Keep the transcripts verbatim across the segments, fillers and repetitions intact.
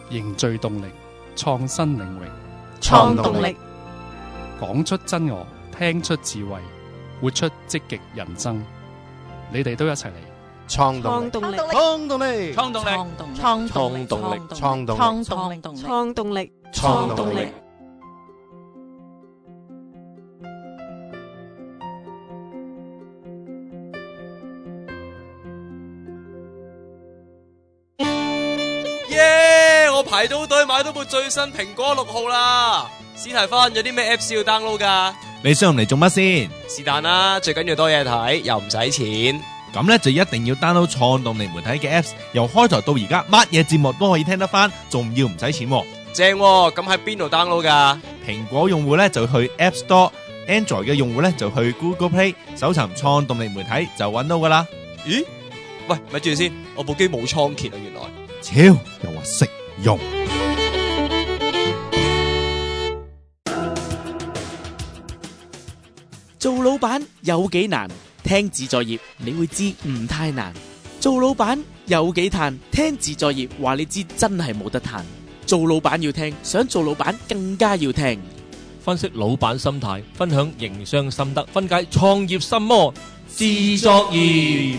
凝聚動力，創新領域， 創動力， 講出真我，聽出智慧，活出積極人生。你哋都一齊嚟創動力， 創動力， 創動力， 創動力， 創動力， 創動力， 創動力，創動力， 創動力。 耶！我排到隊買到部最新蘋果六號啦。史提芬，有啲咩 Apps 要 download 噶？ 你上嚟做乜先？ 是但啦，最緊要多嘢睇，又唔使錢。 咁咧就一定要 download 創動力媒體嘅 Apps， 由開台到而家，乜嘢節目都可以聽得翻，仲要唔使錢。 正喎，咁喺邊度 download 噶？ 蘋果用戶咧就去 App Store，Android 嘅用戶咧就去 Google Play， 搜尋創動力媒體就揾到噶啦。 咦？喂，咪住先，我部機冇倉頡啊，原來。 超又話識用。 做老闆有幾難？聽自在業你會知唔太難。做老闆有幾嘆？聽自在業話你知真係冇得嘆。做老闆要聽，想做老闆更加要聽。 分析老闆心態，分享營商心得，分解創業心魔。自作業。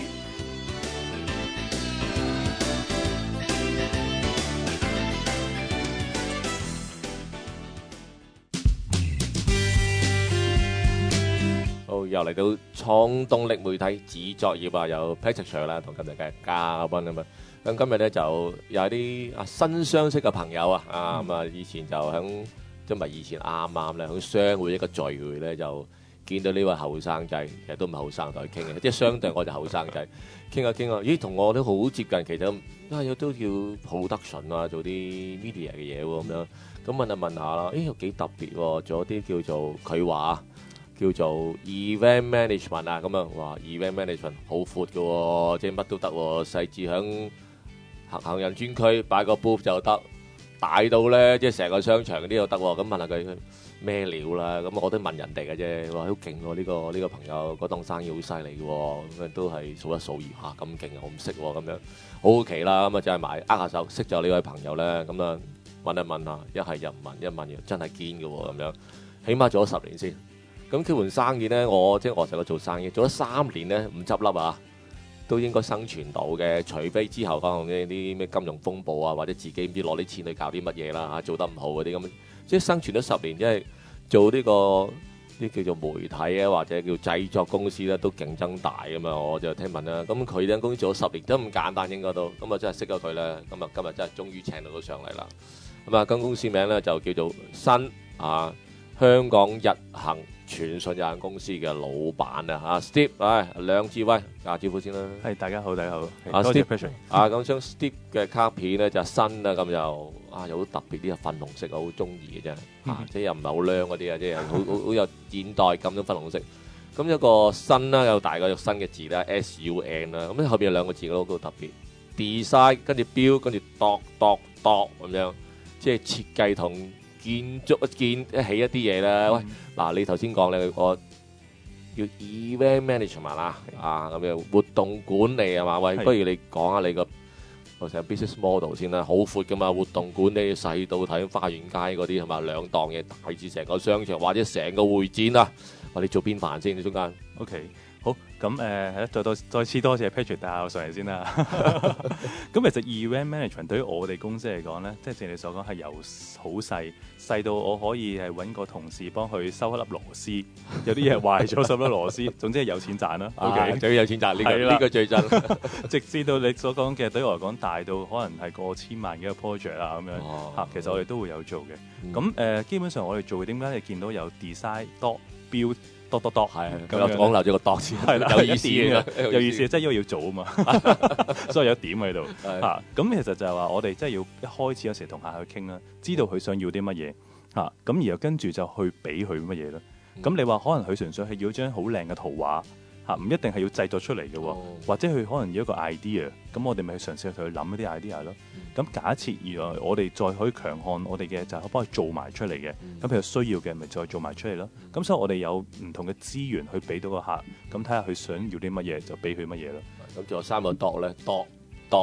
又嚟到創動力媒體自作業啊，有 Patrick Sir 啦，同今日嘅嘉賓咁啊。咁今日咧就有啲啊新相識嘅朋友啊，啊咁啊以前就響即係咪以前啱啱咧響商會一個聚會咧就見到呢位後生仔，其實都唔係後生仔傾嘅，即係相對我就後生仔傾下傾下，咦同我都好接近，其實啊有都叫 production 啊，做啲 media 嘅嘢喎咁樣，咁問下問下啦，咦又幾特別喎，做一啲叫做佢話。叫做 event management 啊，咁樣哇 event management 好闊嘅喎，即係乜都得喎，細至響行行人專區擺個 booth 就得，大到咧即係成個商場嗰啲又得喎。咁問下佢咩料啦，咁我都問人哋嘅啫，話好勁喎，呢個呢個朋友嗰檔生意好犀利嘅喎，咁啊都係數一數二下咁勁啊，我唔識喎咁樣，好好奇啦，咁啊就係埋握下手，識咗呢位朋友咧，咁啊問一問下，一係又唔問，一問又真係堅嘅喎，咁樣起碼做咗十年先。咁基本生意咧，我即係我成日做生意，做咗三年咧唔執笠啊，都應該生存到嘅。除非之後可能呢啲咩金融風暴啊，或者自己唔知攞啲錢去搞啲乜嘢啦嚇，做得唔好嗰啲咁，即係生存咗十年，因為做呢個啲叫做媒體啊，或者叫製作公司咧，都競爭大㗎嘛。我就聽聞啦，咁佢間公司做咗十年都咁簡單，應該都咁啊，真係識咗佢咧。咁啊，今日真係終於請到佢上嚟啦。咁啊，間公司名咧就叫做新啊香港日行傳訊有限公司嘅老闆啊，阿 Steve， 唉，梁志威打招呼先啦。 係大家好，大家好。 阿 Steve， 啊咁將 Steve 嘅卡片咧就新啊，咁又啊有好特別啲啊粉紅色，我好中意嘅真係，啊即係又唔係好靚嗰啲啊，即係好好好有現代感嘅粉紅色。咁有個新啦，有大個有新嘅字啦 ，S U N 啦，咁後邊有兩個字都好特別 ，design 跟住 build 跟住 dot dot dot 咁樣，即係設計同建築建一起一啲嘢啦。嗯、喂，嗱你頭先講咧個叫 event management 啦，啊咁樣活動管理係嘛？喂，不如你講下你個我成 business model 先啦，好闊噶嘛，活動管理細到睇花園街嗰啲係嘛，兩檔嘢大至成個商場或者成個會展啊，喂，你做邊範先？你中間 ？OK。好，咁誒係啦，再多再次多謝 Patrick 帶我上嚟先啦。咁其實 event management 對於我哋公司嚟講咧，即係正你所講係由好細細到我可以係揾個同事幫佢收一粒螺絲，有啲嘢壞咗收粒螺絲，總之係有錢賺啦。OK， 最有錢賺呢個呢個最真。 直至到你所講嘅對我嚟講大到可能係過千萬嘅一個 project 啊咁樣嚇，其實我哋都會有做嘅。咁誒基本上我哋做嘅點解你見到有 design、dot、build。多多多係， 咁又講漏咗個多字，係啦，有意思嘅， 有意思，即係因為要做啊嘛，所以有點喺度嚇。咁其實就係話，我哋即係要一開始有時同客去傾啦，知道佢想要啲乜嘢嚇，咁然後跟住就去俾佢乜嘢咯。咁你話可能佢純粹係要張好靚嘅圖畫。唔一定係要製作出嚟嘅，哦、或者佢可能要一個 idea， 咁我哋咪去嘗試去同佢諗一啲 idea 咯。咁、嗯、假設原來我哋再可以強項我哋嘅就係幫佢做埋出嚟嘅，咁譬如需要嘅咪再做埋出嚟咯。咁、嗯、所以我哋有唔同嘅資源去俾到個客，咁睇下佢想要啲乜嘢就俾佢乜嘢咯。 咁仲有三個 dot 咧 ，dot dot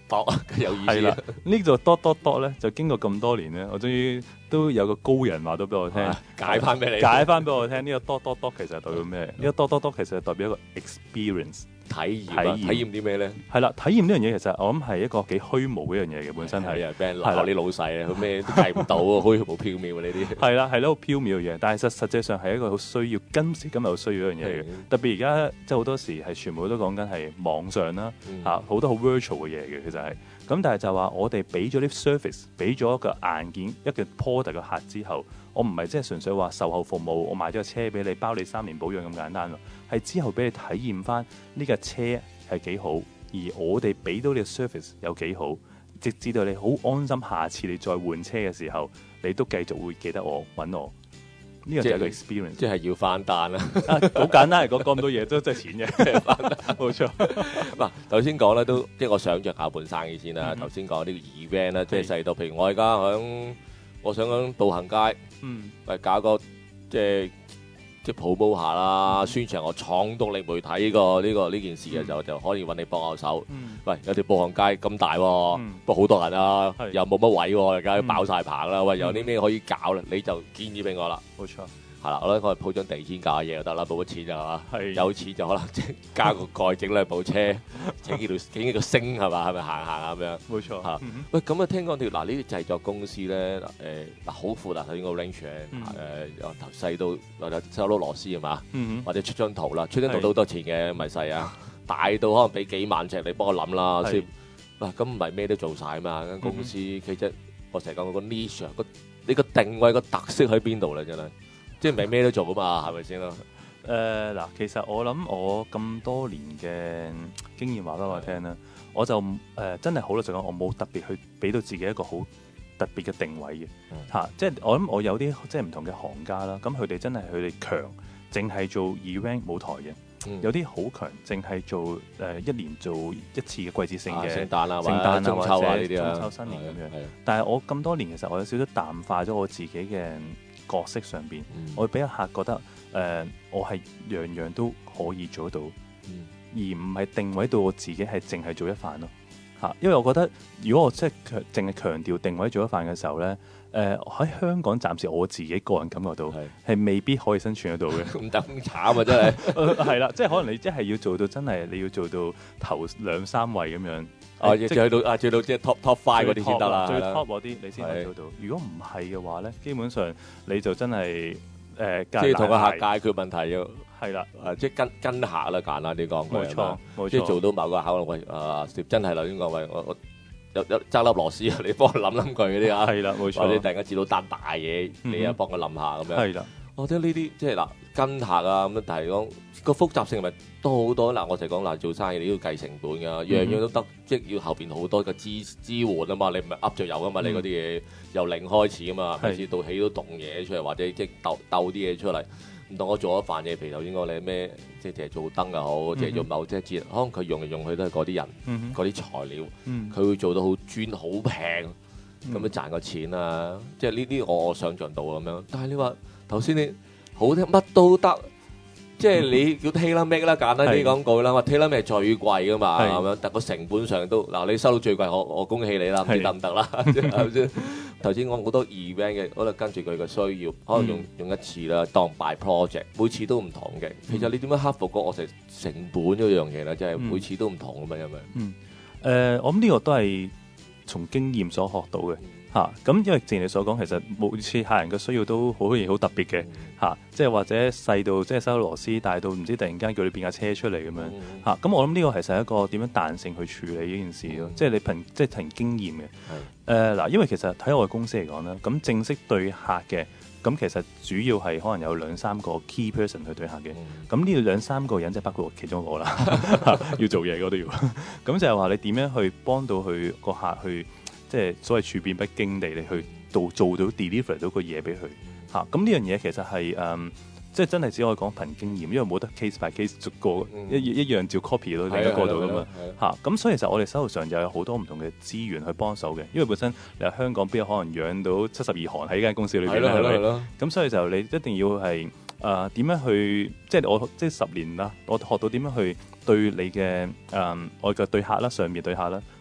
dot 有意思。 係啦，呢個 dot dot dot 咧就經過咁多年咧，我終於都有個高人話到俾我聽， 解翻俾你， 解翻俾我聽呢個 dot dot dot 其實係代表咩？呢個 dot dot dot 其實係代表一個 experience。 體驗體驗啲咩咧？ 係啦，體驗呢樣嘢其實我諗係一個幾虛無嘅一樣嘢嘅，本身係。 係啊，俾人鬧啲老細啊，佢咩都計唔到啊，虛無縹緲啊呢啲。 係啦，係咯，好縹緲嘅嘢，但係實實際上係一個好需要，今時今日好需要一樣嘢嘅。特別而家即係好多時係全部都講緊係網上啦，嚇好、嗯、多好 virtual 嘅嘢嘅，其實係。咁但係就話我哋俾咗啲 service，俾咗一個硬件一個 product 嘅客之後，我唔係即係純粹話售後服務，我買咗個車俾你，包你三年保養咁簡單咯，係之後俾你體驗翻呢架車係幾好，而我哋俾到你嘅 service 有幾好，直至到你好安心，下次你再換車嘅時候，你都繼續會記得我揾我。呢個就係一個 experience， 即係要翻單啦。 好、啊、簡單嚟講，講咁多嘢都真係錢嘅，翻單冇錯。 嗱，頭先講咧都，即係我想着下盤生意先啦。頭先講呢個 event 啦，即係細到，譬如我而家響，我想響步行街，嗯，喂搞個即係。即係 promote 下啦，宣傳我創動力媒體呢、呢個呢、呢個呢件事嘅就、嗯、就可以揾你幫下手。嗯、喂，有條步行街咁大、啊，嗯、不過好多人啊，又冇乜位、啊，而家爆晒棚啦。喂，有啲咩可以搞咧？你就建議俾我啦。 冇錯。 係啦，我咧我鋪張地氈搞下嘢就得啦，冇乜錢就係嘛，有錢就可能即係加個蓋整兩部車，整幾條整幾個星係嘛，係咪行行咁樣？ 冇錯嚇。 嗯、喂，咁啊聽講條嗱呢啲製作公司咧，誒嗱好闊啊，頭先個 range 誒由頭細到或者收攞螺絲係嘛，嗯、或者出張圖啦，出張圖都好多錢嘅，咪細啊，大到可能俾幾萬隻你幫我諗啦先。嗱咁唔係咩都做晒啊嘛，間公司、嗯、其實我成日講個 niche 個你個定位個特色喺邊度咧真係？即係唔係咩都做噶嘛，係咪先咯？ 誒嗱，其實我諗我咁多年嘅經驗話俾我聽啦，的我就誒、呃、真係好老實講，我冇特別去俾到自己一個好特別嘅定位嘅嚇、嗯。即係我諗我有啲即係唔同嘅行家啦，咁佢哋真係佢哋強，淨係做 event 舞台嘅。嗯、有啲好強，淨係做誒、呃、一年做一次嘅季節性嘅聖誕啊、 聖誕啊中秋啊呢啲啊， 中秋新年咁樣。但係我咁多年其實我有少少淡化咗我自己嘅角色上邊，嗯、我會俾客覺得誒、呃，我係樣樣都可以做到，嗯、而唔係定位到我自己係淨係做一飯咯嚇。因為我覺得如果我即係強淨係強調定位做一飯嘅時候咧，誒、呃、喺香港暫時我自己個人感覺到係是未必可以生存得到嘅。 咁得咁慘啊！真係係啦，即係可能你即係要做到真係你要做到頭兩三位咁樣。 哦，要去到啊，做到即係 top top five 嗰啲先得啦， 最 top 嗰啲你先可以做到。如果唔係嘅話咧，基本上你就真係誒，即係同個客解決問題要係啦， 誒即係跟跟客啦，簡單啲講， 冇錯，冇錯， 即係做到某個客喂啊，真係頭先講喂，我我有有揸粒螺絲啊，你幫我諗諗佢嗰啲啊， 係啦，冇錯， 或者突然間接到單大嘢，你又幫我諗下咁樣，係啦。 我覺得呢啲即係嗱跟客啊咁，但係講個複雜性係咪都好多嗱？我就講嗱，做生意你要計成本㗎，樣樣都得，即係要後邊好多嘅支支援啊嘛，你唔係噏就有㗎嘛，你嗰啲嘢由零開始㗎嘛，開始到起都動嘢出嚟，或者即係鬥鬥啲嘢出嚟。唔同我做一飯嘢，譬如頭先講你咩，即係淨係做燈又好，即係用某即係節，可能佢用嚟用去都係嗰啲人，嗰啲材料，佢會做到好專好平，咁樣賺個錢啊！即係呢啲我想像到咁樣，但係你話。頭先你好聽乜都得，即係你叫 tailor make 啦，簡單啲講句啦，話 tailor make 係最貴噶嘛，咁樣，但個成本上都嗱，你收到最貴，我我恭喜你啦，唔知得唔得啦？頭先講好多 event 嘅，可能跟住佢嘅需要，可能用用一次啦，當 by project，每次都唔同嘅。其實你點樣克服個我成成本嗰樣嘢咧？即係每次都唔同啊嘛，因為嗯誒，我諗呢個都係從經驗所學到嘅。嚇咁、啊，因為正如你所講，其實每次客人嘅需要都好似好特別嘅嚇、啊，即係或者細到即係收螺絲，大到唔知突然間叫你變架車出嚟咁樣嚇。咁、嗯啊、我諗呢個其實係一個點樣彈性去處理呢件事咯，嗯、即係你憑即係憑經驗嘅。誒嗱、嗯，因為其實喺我哋公司嚟講咧，咁正式對客嘅，咁其實主要係可能有兩三個 key person 去對客嘅。咁呢兩三個人即係包括我其中一個啦，要做嘢嗰都要。咁就係話你點樣去幫到佢個客去？即係所謂處變不驚地，你去到做到 deliver 到個嘢俾佢嚇。咁呢樣嘢其實係誒、嗯，即係真係只可以講憑經驗，因為冇得 case by case 逐個、嗯、一一樣照 copy 到另一個度噶嘛嚇。咁所以其實我哋手頭上就有好多唔同嘅資源去幫手嘅，因為本身你喺香港邊有可能養到七十二行喺呢間公司裏邊咧？係咪？咁所以就你一定要係誒點樣去，即係我即係十年啦，我學到點樣去對你嘅誒、呃、我嘅對客啦，上面對客啦。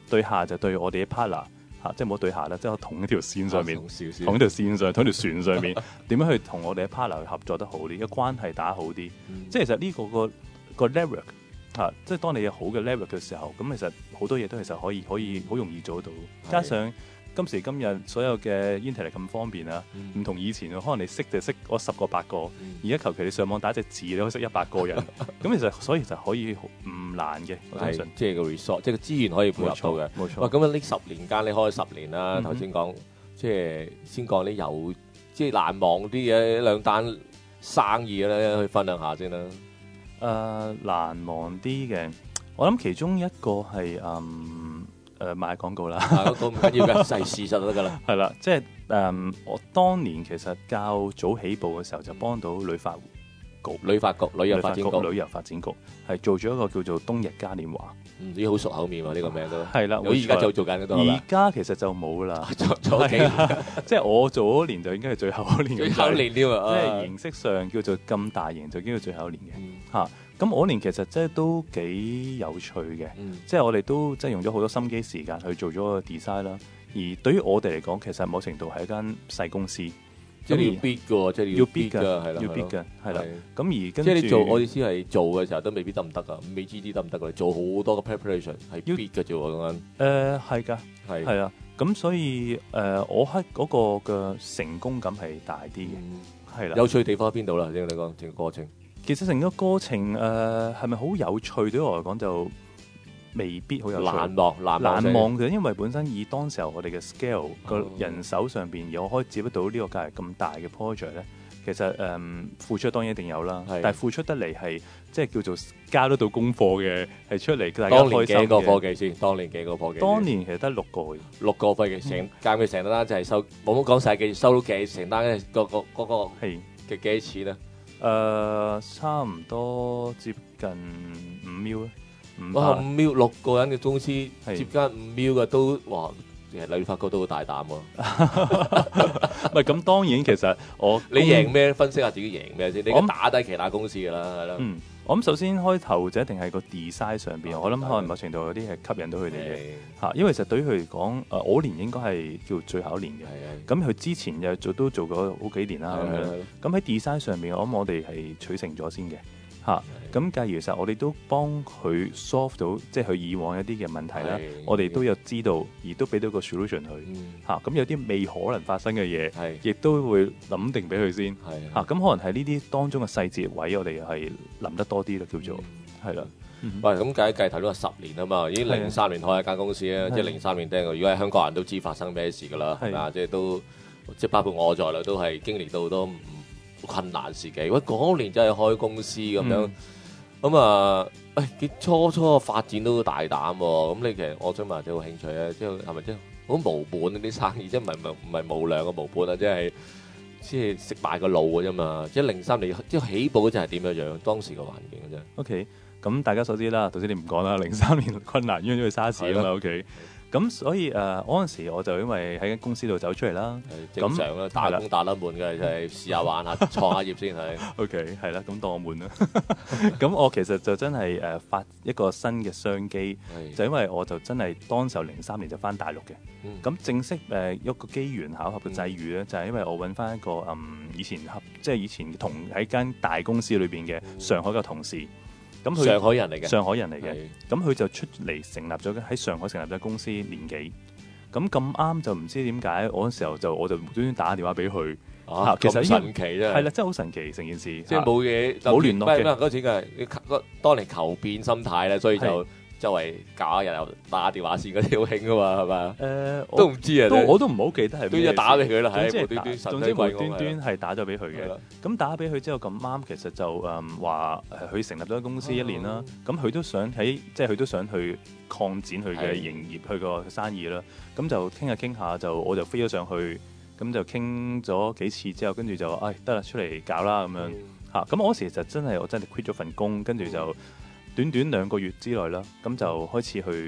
對下就對我哋嘅 partner 嚇，即係冇對下啦，即係同一條線上面， 同少少同一條線上，同一條船上面點樣去同我哋嘅 partner 去合作得好啲，嘅關係打好啲。 嗯、 即係其實呢、這個個個 network 嚇，即係當你有好嘅 network 嘅時候，咁其實好多嘢都其實可以可以好容易做到，加上。今時今日所有嘅 internet 咁方便啊，唔、嗯、同以前可能你識就識嗰十個八個，而家求其你上網打隻字，你可以識一百個人。咁其實所以就可以唔難嘅，我相信。 即係個 resource，即係個資源可以配合到嘅。 冇錯。 哇！咁呢十年間你開十年啦，頭先講即係先講啲有即係難忘啲嘅兩單生意咧，去分享下先啦。 誒、呃、難忘啲嘅，我諗其中一個係嗯。誒、呃、賣廣告啦， 都唔緊要嘅，係事實就得㗎啦。 係啦，即係誒、嗯，我當年其實較早起步嘅時候就幫到旅發局、 旅發局、旅遊發展局、 旅遊發展局係做咗一個叫做冬日嘉年華。 嗯，啲好熟口面喎，呢、這個名都係啦。 我而家就做緊嗰度啦。 而家其實就冇啦， 做做幾年， 即係我做嗰年就應該係最後一年。 最後一年添啊！ 即係形式上叫做咁大型，就叫做最後一年嘅嚇。咁、嗯、我年其實即係都幾有趣嘅、嗯，即係我哋都即係用咗好多心機時間去做咗個 design 啦。而對於我哋嚟講，其實某程度係一間細公司， 即係要 bid 嘅，即係要 bid 嘅，係啦， 要 bid 嘅，係啦。咁而跟即係你做，我意思係做嘅時候都未必得唔得噶，未知啲得唔得噶，做好多嘅 preparation 係 bid 嘅啫喎，咁樣。 誒係㗎，係係啊。咁所以誒、呃，我喺嗰個嘅成功感係大啲嘅，係、嗯、啦。 有趣地方喺邊度啦？聽你講整個過程。 其實成個過程誒係咪好有趣？對我嚟講就未必好有趣。 難忘難忘難忘嘅，因為本身以當時候我哋嘅 scale 個、哦、人手上邊，有可以接得到呢個價係咁大嘅 project 咧，其實誒、嗯、付出當然一定有啦，但係付出得嚟係即係叫做交得到功課嘅，係出嚟大家開心嘅。當年幾個科技先？當年幾個科技？當年其實得六個嘅， 六個科技成間佢成單就係收，冇乜講晒嘅，收到幾成單嘅嗰個嗰個係嘅幾多錢咧？ 誒、呃，差唔多接近五秒啦， 五秒六個人嘅公司接近五秒嘅都哇，其實你發覺都好大膽喎。 唔係咁，當然其實我你贏咩？分析下自己贏咩先。你打低其他公司㗎啦，係啦。 嗯，我諗首先開頭就一定係個 design 上邊、嗯，我諗可能某程度有啲係吸引到佢哋嘅嚇，因為其實對於佢嚟講，誒我年應該係叫最後一年嘅。咁佢之前又做都做過好幾年啦咁樣。咁喺 design 上邊，我諗我哋係取成咗先嘅。嚇，咁假如其實我哋都幫佢 solve 到，即係佢以往一啲嘅問題啦，我哋都有知道，而都俾到個 solution 佢。嚇，咁有啲未可能發生嘅嘢，亦都會諗定俾佢先。嚇，咁可能係呢啲當中嘅細節位，我哋係諗得多啲咯，叫做係啦。 喂，咁計一計頭都係十年啊嘛，已經零三年開一間公司咧，即係零三年釘。如果係香港人都知發生咩事噶啦，係嘛？即係都即係包括我在內都係經歷到好多困難時期，喂嗰年真係開公司咁樣，咁、嗯、啊，誒、哎，初初嘅發展都大膽喎。咁你其實我想問，你有興趣咧，即係係咪即係好無本啲生意，即係唔係唔係無良嘅無本啊？即係即係食埋個路嘅啫嘛。即係零三年即係起步嗰陣係點樣樣？當時個環境嘅啫。 O K，咁大家所知啦，頭先你唔講啦，零三年困難，因為沙士啊嘛。O K。咁所以誒嗰陣時我就因為喺間公司度走出嚟啦， 正常啦，打工打得悶嘅就係試下玩下創下業先係。 O K， 係啦，咁當我悶啦。咁我其實就真係誒發一個新嘅商機，就因為我就真係當時候零三年就翻大陸嘅。咁、嗯、正式誒一個機緣巧合嘅際遇咧，就係因為我揾翻一個嗯以前合即係以前同喺間大公司裏邊嘅上海嘅同事。咁佢上海人嚟嘅， 上海人嚟嘅，咁佢就出嚟成立咗喺上海成立咗公司年幾，咁咁啱就唔知點解，我嗰時候就我就無端端打電話俾佢， 啊，其實神奇啫， 係啦，真係好神奇成件事， 即係冇嘢冇聯絡嘅， 嗰次嘅你當年求變心態咧，所以就。周圍搞人又打電話線嗰啲好興噶嘛，係嘛？誒、呃，都唔知啊， 都我都唔好記得係。都一打俾佢啦，係無端端，總之無端端係打咗俾佢嘅。咁打俾佢之後咁啱，其實就誒話誒佢成立咗公司一年啦。咁、哦、佢都想喺即係佢都想去擴展佢嘅營業，佢個生意啦。咁就傾下傾下，就我就飛咗上去，咁就傾咗幾次之後，跟住就誒得啦，出嚟搞啦咁樣嚇。咁我嗰時就真係我真係 quit 咗份工，跟住就。短短兩個月之內啦，咁就開始去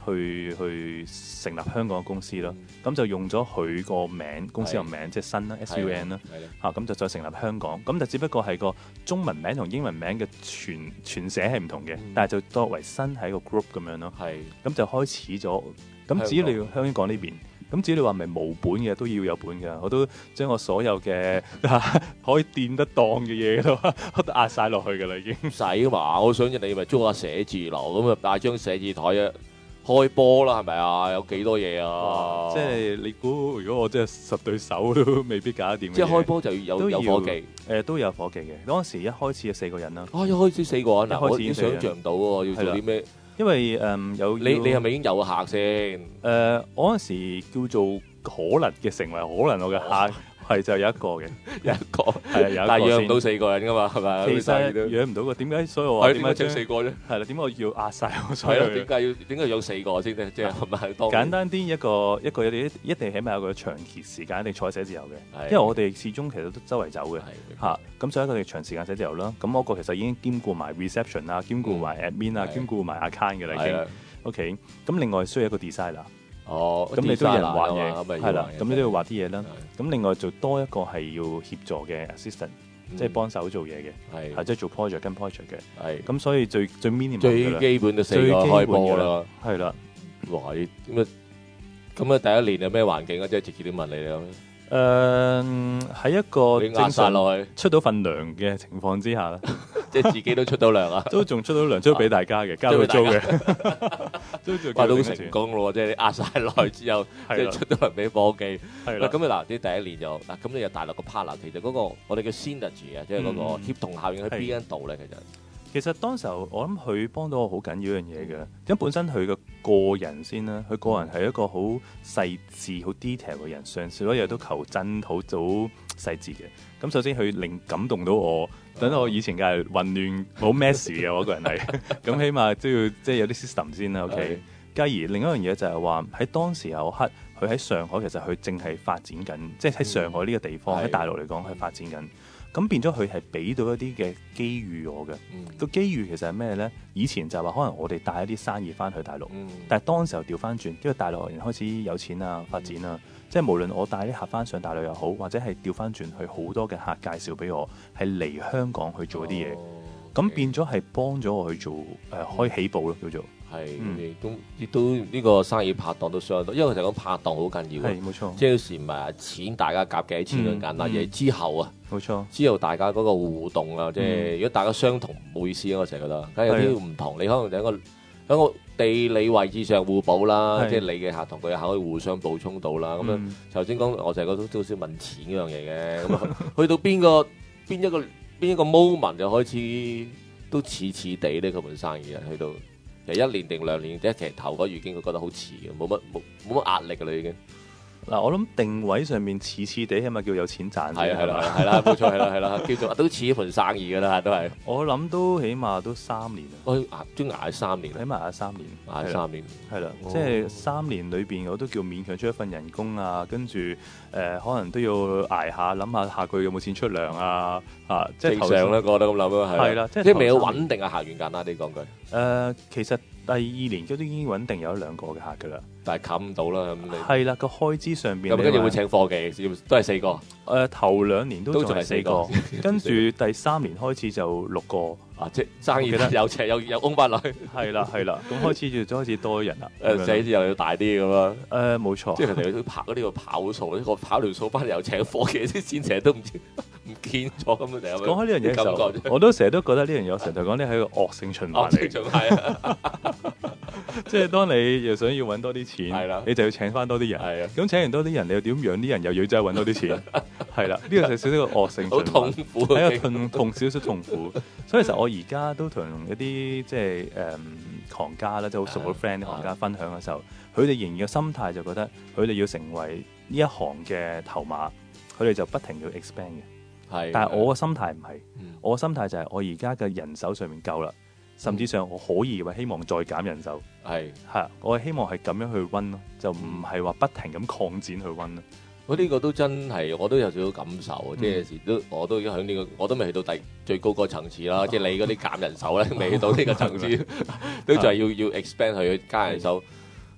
去去成立香港嘅公司咯。咁、嗯、就用咗佢個名，公司個名即係新啦 S U N 啦，嚇咁就再成立香港。咁就只不過係個中文名同英文名嘅全全寫係唔同嘅，嗯、但係就作為新係一個 group 咁樣咯。係咁就開始咗。咁至於你香港呢邊？咁至於你話咪無本嘅都要有本嘅，我都將我所有嘅可以掂得當嘅嘢都都壓晒落去㗎啦，已經。唔使話，我想你咪租下寫字樓咁啊，帶張寫字台啊，開波啦，係咪啊？有幾多嘢啊？ 即係你估，如果我真係十對手都未必搞得掂。 即係開波就要有有夥計， 誒都有夥計嘅。當時一開始係四個人啦。 啊，一開始四個人， 我已經想像唔到喎，要做啲咩？ 因為誒、嗯、有你你係咪已經有客先？誒、 呃，我嗰時叫做可能嘅成為可能我嘅客係就有一個嘅，有一個係啊，有一個但係養唔到四個人噶嘛，係咪？其實養唔到個，點解？所以我話點解請四個啫？係啦，點解我要壓晒我所有？係咯，點解要點解要有四個先咧？即係係咪當簡單啲一個一個一定一定起碼有個長期時間一定坐喺寫字樓嘅，因為我哋始終其實都周圍走嘅嚇，咁所以一個長時間寫字樓啦。咁嗰個其實已經兼顧埋 reception 啊，兼顧埋 admin 啊，兼顧埋 account 嘅啦已經。OK， 咁另外需要一個 designer。哦，咁你都有人畫嘢，係啦，咁你都要畫啲嘢啦。咁另外就多一個係要協助嘅 assistant，即係幫手做嘢嘅，係即係做 project 跟 project 嘅。係，咁所以最最 minimum 最基本就四個開波啦， 係啦。 哇！咁啊，咁啊，第一年有咩環境啊？即係直接啲問你啦。 誒，喺一個正常落去出到份糧嘅情況之下啦， 即係自己都出到糧啊， 都仲出到糧，出到俾大家嘅，交到租嘅， 都做到成功咯，即係你壓晒落去之後，即係出到糧俾夥計。係啦，咁啊嗱，啲第一年就嗱，咁你有大陸個 partner，其實嗰個我哋嘅 synergy 啊，即係嗰個協同效應喺邊一度咧？其實。 其實當時候我諗佢幫到我好緊要一樣嘢嘅，因為本身佢嘅個人先啦，佢個人係一個好細緻、好 detail 嘅人，嘗試所有嘢都求真、好早細緻嘅。咁首先佢令感動到我，等我以前嘅係混亂、好 messy 嘅我個人係，咁起碼都要即係有啲 system 先啦。OK，繼而另一樣嘢就係話喺當時候刻，佢喺上海其實佢正係發展緊，即係喺上海呢個地方喺、嗯、大陸嚟講係發展緊。咁變咗佢係俾到一啲嘅機遇我嘅，個、嗯、機遇其實係咩咧？以前就話可能我哋帶一啲生意翻去大陸，嗯、但係當時候調翻轉，因為大陸人開始有錢啊、發展啊，嗯、即係無論我帶啲客翻上大陸又好，或者係調翻轉去好多嘅客介紹俾我，係嚟香港去做一啲嘢，咁、哦、變咗係幫咗我去做誒、呃，可以起步咯，叫做。係，亦都亦都呢個生意拍檔都相當，因為其實講拍檔好緊要。係冇錯，即係有時唔係錢大家夾幾錢咁簡單，而係之後啊，冇錯，之後大家嗰個互動啊，即係如果大家相同，唔好意思啊，我成日覺得，梗係有啲唔同，你可能喺個喺個地理位置上互補啦，即係你嘅客同佢嘅客可以互相補充到啦。咁樣頭先講，我成日覺得都好少問錢嗰樣嘢嘅，咁啊，去到邊個邊一個邊一個 moment 就開始都似似地呢個門生意啊，去到。其實一年定兩年，即係其實頭嗰月已經覺得好遲嘅，冇乜冇冇乜壓力㗎啦已經。嗱，我諗定位上面似似地，起碼叫有錢賺。係係啦係啦，冇錯係啦係啦，叫做都似一盤生意㗎啦，都係。我諗都起碼都三年。我捱都捱三年，起碼捱三年，捱三年。係啦，即係三年裏邊，我都叫勉強出一份人工啊，跟住誒可能都要捱下，諗下下個月有冇錢出糧啊啊！即係正常啦，覺得咁諗咯，係。係啦，即係未有穩定嘅客源，簡單啲講句。誒，其實第二年都已經穩定有一兩個嘅客㗎啦，但係冚唔到啦咁你。係啦，個開支上邊。咁跟住會請貨嘅，都係四個。誒，頭兩年都仲係四個，跟住第三年開始就六個。啊，即係生意有請有有空翻落去。係啦係啦，咁開始就開始多人啦。誒，寫字又要大啲咁咯。誒，冇錯。即係佢哋都拍嗰啲個跑數，呢個跑條數翻又請貨嘅，啲錢成日都唔知唔見咗咁樣。講開呢樣嘢嘅時候，我都成日都覺得呢樣嘢，我成日講呢係一個惡性循環嚟。惡性循環啊！即係當你又想要揾多啲錢，係啦，你就要請翻多啲人。係啊，咁請完多啲人，你又點養啲人？又要再揾多啲錢。係啦，呢個就少少個惡性循環，好痛苦，係一個痛痛少少痛苦。所以其實我而家都同一啲即係誒行家啦，即係好熟嘅 friend 啲行家分享嘅時候，佢哋仍然嘅心態就覺得佢哋要成為呢一行嘅頭馬，佢哋就不停要 expand 嘅。係，但係我嘅心態唔係，嗯、我嘅心態就係我而家嘅人手上面夠啦，甚至上我可以話希望再減人手。係係，我係希望係咁樣去 run 咯，就唔係話不停咁擴展去 run 咯。我呢個都真係，我都有少少感受，即係有時都我都響呢個，我都未去到第最高個層次啦。即係你嗰啲減人手咧，未去到呢個層次，都就係要要 expand 去加人手。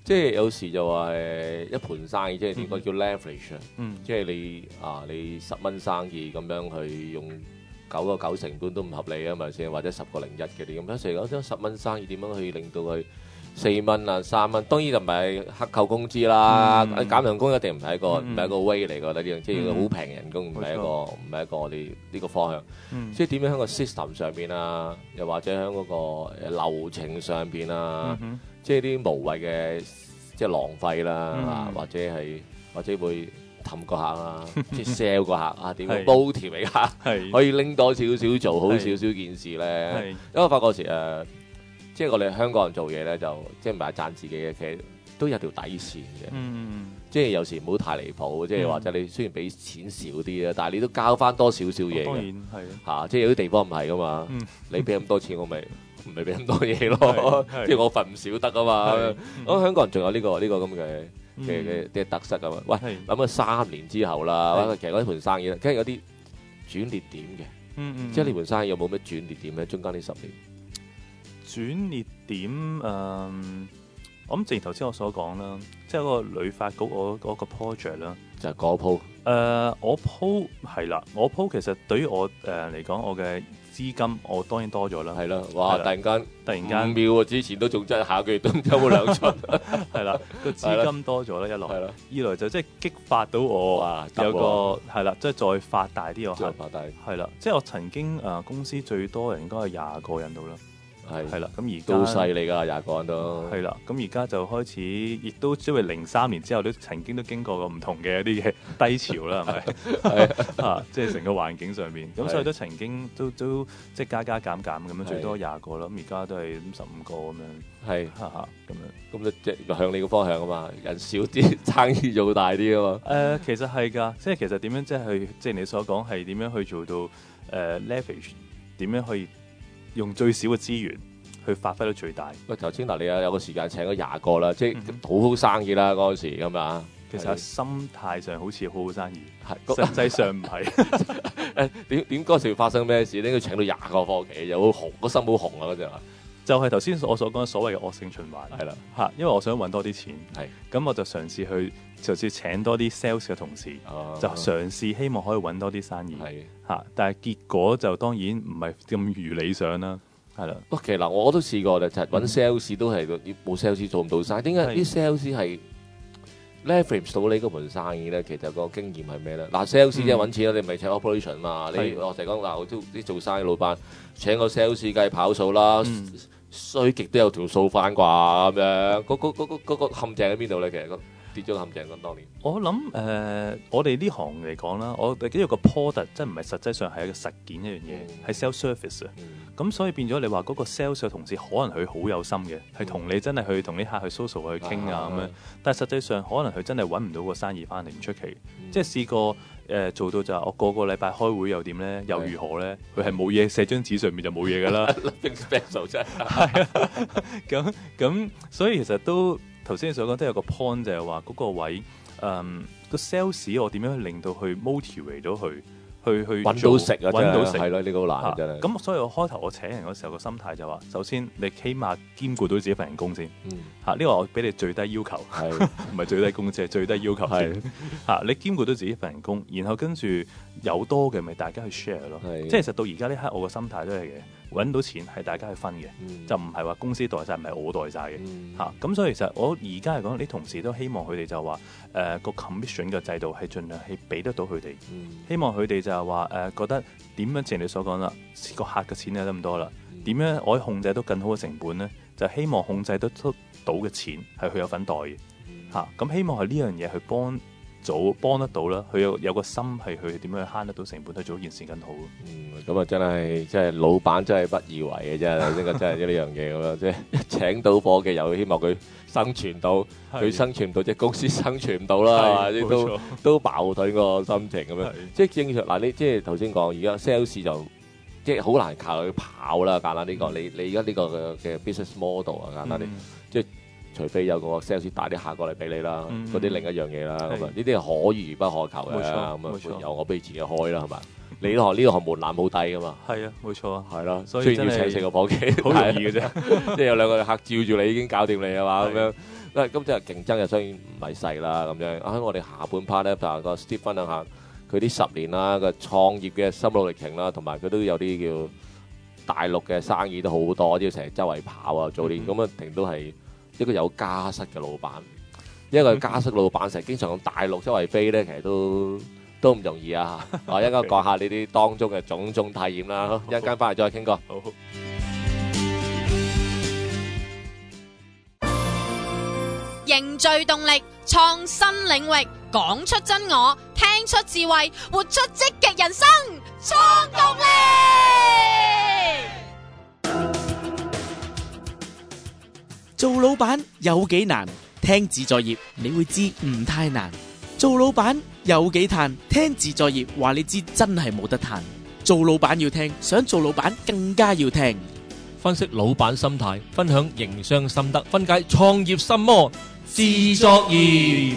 即係有時就話誒一盤生意，即係點講叫 leverage， 嗯， 即係你啊你十蚊生意咁樣去用九個九成本都唔合理啊嘛先，或者十個零一嘅啲咁，有時講將十蚊生意點樣去令到佢四蚊啊三蚊，當然就唔係克扣工資啦， 嗯、 減人工一定唔係一個唔係、 嗯、一個 way 嚟㗎啦，呢樣即係好平人工，唔係、 嗯、 一個唔係一個我哋呢個方向。 嗯、 即係點樣喺個 system 上邊啊，又或者喺嗰個流程上邊啊， 嗯、 即係啲無謂嘅即係浪費啦， 嗯、 或者係或者會氹個客啊，即係 sell 個客啊，點樣 motivate 客， 可以拎多少少做好少少件事咧。因為我發覺時誒。呃即係我哋香港人做嘢咧，就即係唔係讚自己嘅，其實都有條底線嘅。嗯，即係有時唔好太離譜，即係、嗯、或者你雖然俾錢少啲啦，但係你都交翻多少少嘢嘅。當然係嚇、啊，即係有啲地方唔係噶嘛。嗯、你俾咁多錢，我咪唔係俾咁多嘢咯。即係我份唔少得啊嘛。咁、嗯、香港人仲有呢、呢個呢、呢個咁嘅嘅嘅嘅特色啊嘛。喂，諗咗三年之後啦，其實嗰一盤生意咧，梗係有啲轉捩點嘅。嗯嗯、即係呢盤生意有冇咩轉捩點咧？中間呢十年？ 轉捩點誒、嗯，我諗正如頭先我所講啦，即係嗰個旅發局我嗰個 project 啦， 就係嗰鋪誒，我鋪係啦，我鋪其實對於我誒嚟講，我嘅資金我當然多咗啦， 係啦，哇！突然間突然間五秒啊，之前都仲真係下個月都有冇兩出， 係啦，個資金多咗啦，一來，二來就即係激發到我有個係啦，即係再發大啲我再發大係啦，即係我曾經誒公司最多人應該係廿個人度啦。係係啦，咁而家都犀利㗎，廿個人都係啦，咁而家就開始，亦都因為零三年之後都曾經都經過過唔同嘅一啲嘅低潮啦，係咪？係啊，即係成個環境上面，咁所以都曾經都都即係加加減減咁樣，最多廿個啦，咁而家都係十五個咁樣，係嚇嚇咁樣， 咁即係向你個方向啊嘛，人少啲，生意做大啲啊嘛。 誒，其實係㗎，即係其實點樣即係去，即係你所講係點樣去做到誒 leverage，點樣去用最少嘅資源去發揮到最大。 喂，頭先嗱，你有有個時間請咗廿個啦，即係好好生意啦嗰陣時咁啊。 其實心態上好似好好生意，係實際上唔係。 誒點點嗰時發生咩事？應該請到廿個貨期，又好紅，個心好紅啊嗰陣。 就係頭先我所講所謂嘅惡性循環，係啦嚇，因為我想揾多啲錢，係咁我就嘗試去嘗試請多啲 sales 嘅同事，哦、就嘗試希望可以揾多啲生意，係嚇，但係結果就當然唔係咁如理想啦，係啦。 不過其實嗱，我都試過咧，就係揾 sales 都係冇 sales 做唔到晒。點解啲 sales 係 leverage 到你嗰盤生意咧？其實個經驗係咩咧？嗱 sales 即係揾錢啦，你唔係請 operation 嘛？你我成日講嗱，我都啲做生意老闆請個 sales 梗係跑數啦。嗯衰極都有條數翻啩咁樣，嗰嗰嗰嗰個陷阱喺邊度咧？其實跌咗個陷阱咁當年。 我諗誒、呃，我哋呢行嚟講啦，我哋呢個 product 真唔係實際上係一個實踐一樣嘢，係 sell service 啊。咁所以變咗你話嗰個 sales 嘅同事可能佢好有心嘅，係同你真係去同啲客去 social 去傾啊咁樣，但係實際上可能佢真係揾唔到個生意翻嚟，唔出奇。嗯、即係試過。誒、呃、做到就係我個個禮拜開會又點咧？又如何咧？佢係冇嘢寫張紙上面就冇嘢噶啦。 special 真係係啊，咁咁所以其實都頭先你所講都有個 point 就係話嗰個位，嗯個 sales 我點樣令到去 motivate 到佢去去揾到食啊， 揾到食係咯，呢個好難真係。 咁所以我開頭我請人嗰時候個心態就話，首先你起碼兼顧到自己份人工先。嗯。嚇，呢個我俾你最低要求，係唔係最低工資係最低要求先。嚇，你兼顧到自己份人工，然後跟住有多嘅咪大家去 share 咯。即係其實到而家呢刻我個心態都係嘅，揾到錢係大家去分嘅，嗯、就唔係話公司代晒，唔係我代晒嘅。嚇、嗯，咁所以其實我而家嚟講，啲同事都希望佢哋就話誒個 commission 嘅制度係盡量係俾得到佢哋。嗯、希望佢哋就係話誒覺得點樣正如你所講啦，個客嘅錢有得咁多啦，點樣我可以控制到更好嘅成本咧？就希望控制得到嘅錢係佢有份袋嘅嚇。咁、嗯啊、希望係呢樣嘢去幫早幫得到啦，佢有有個心係去點樣慳得到成本，去做件事更好。 嗯，咁啊真係即係老闆真係不以為嘅啫，呢個真係呢樣嘢咁樣，即係一請到伙計又希望佢生存到，佢生存唔到，即係公司生存唔到啦，係嘛？都都矛盾個心情咁樣。即係正常嗱，你即係頭先講，而家 sales 就即係好難靠佢跑啦，簡單呢個，你你而家呢個嘅嘅 business model 啊，簡單啲，即係。除非有個 sales 帶啲客過嚟俾你啦，嗰啲、嗯、另一樣嘢啦，咁啊呢啲係可遇不可求嘅，咁啊由我俾自己開啦，係嘛？你呢行呢個行門檻好低噶嘛？係啊，冇錯啊，係咯，雖然要請四個夥計，好容易嘅啫，即係有兩個客照住你已經搞掂你啊嘛，咁樣因為今日競爭又雖然唔係細啦咁樣。啊，我哋下半 part 咧就個 Steve 分享下佢啲十年啦個創業嘅心路歷程啦，同埋佢都有啲叫大陸嘅生意都好多，即係成日周圍跑啊，早年咁啊，定都係一個有家室嘅老闆。一個家室老闆成日經常喺大陸周圍飛咧，其實都都唔容易啊！我一陣間講下呢啲當中嘅種種體驗啦，一陣間翻嚟再傾過。 好。 凝聚動力，創新領域，講出真我，聽出智慧，活出積極人生，創動力。 做老闆有幾難？聽自在業你會知唔太難。做老闆有幾嘆？聽自在業話你知真係冇得嘆。做老闆要聽，想做老闆更加要聽。 分析老闆心態，分享營商心得，分解創業心魔，自作業。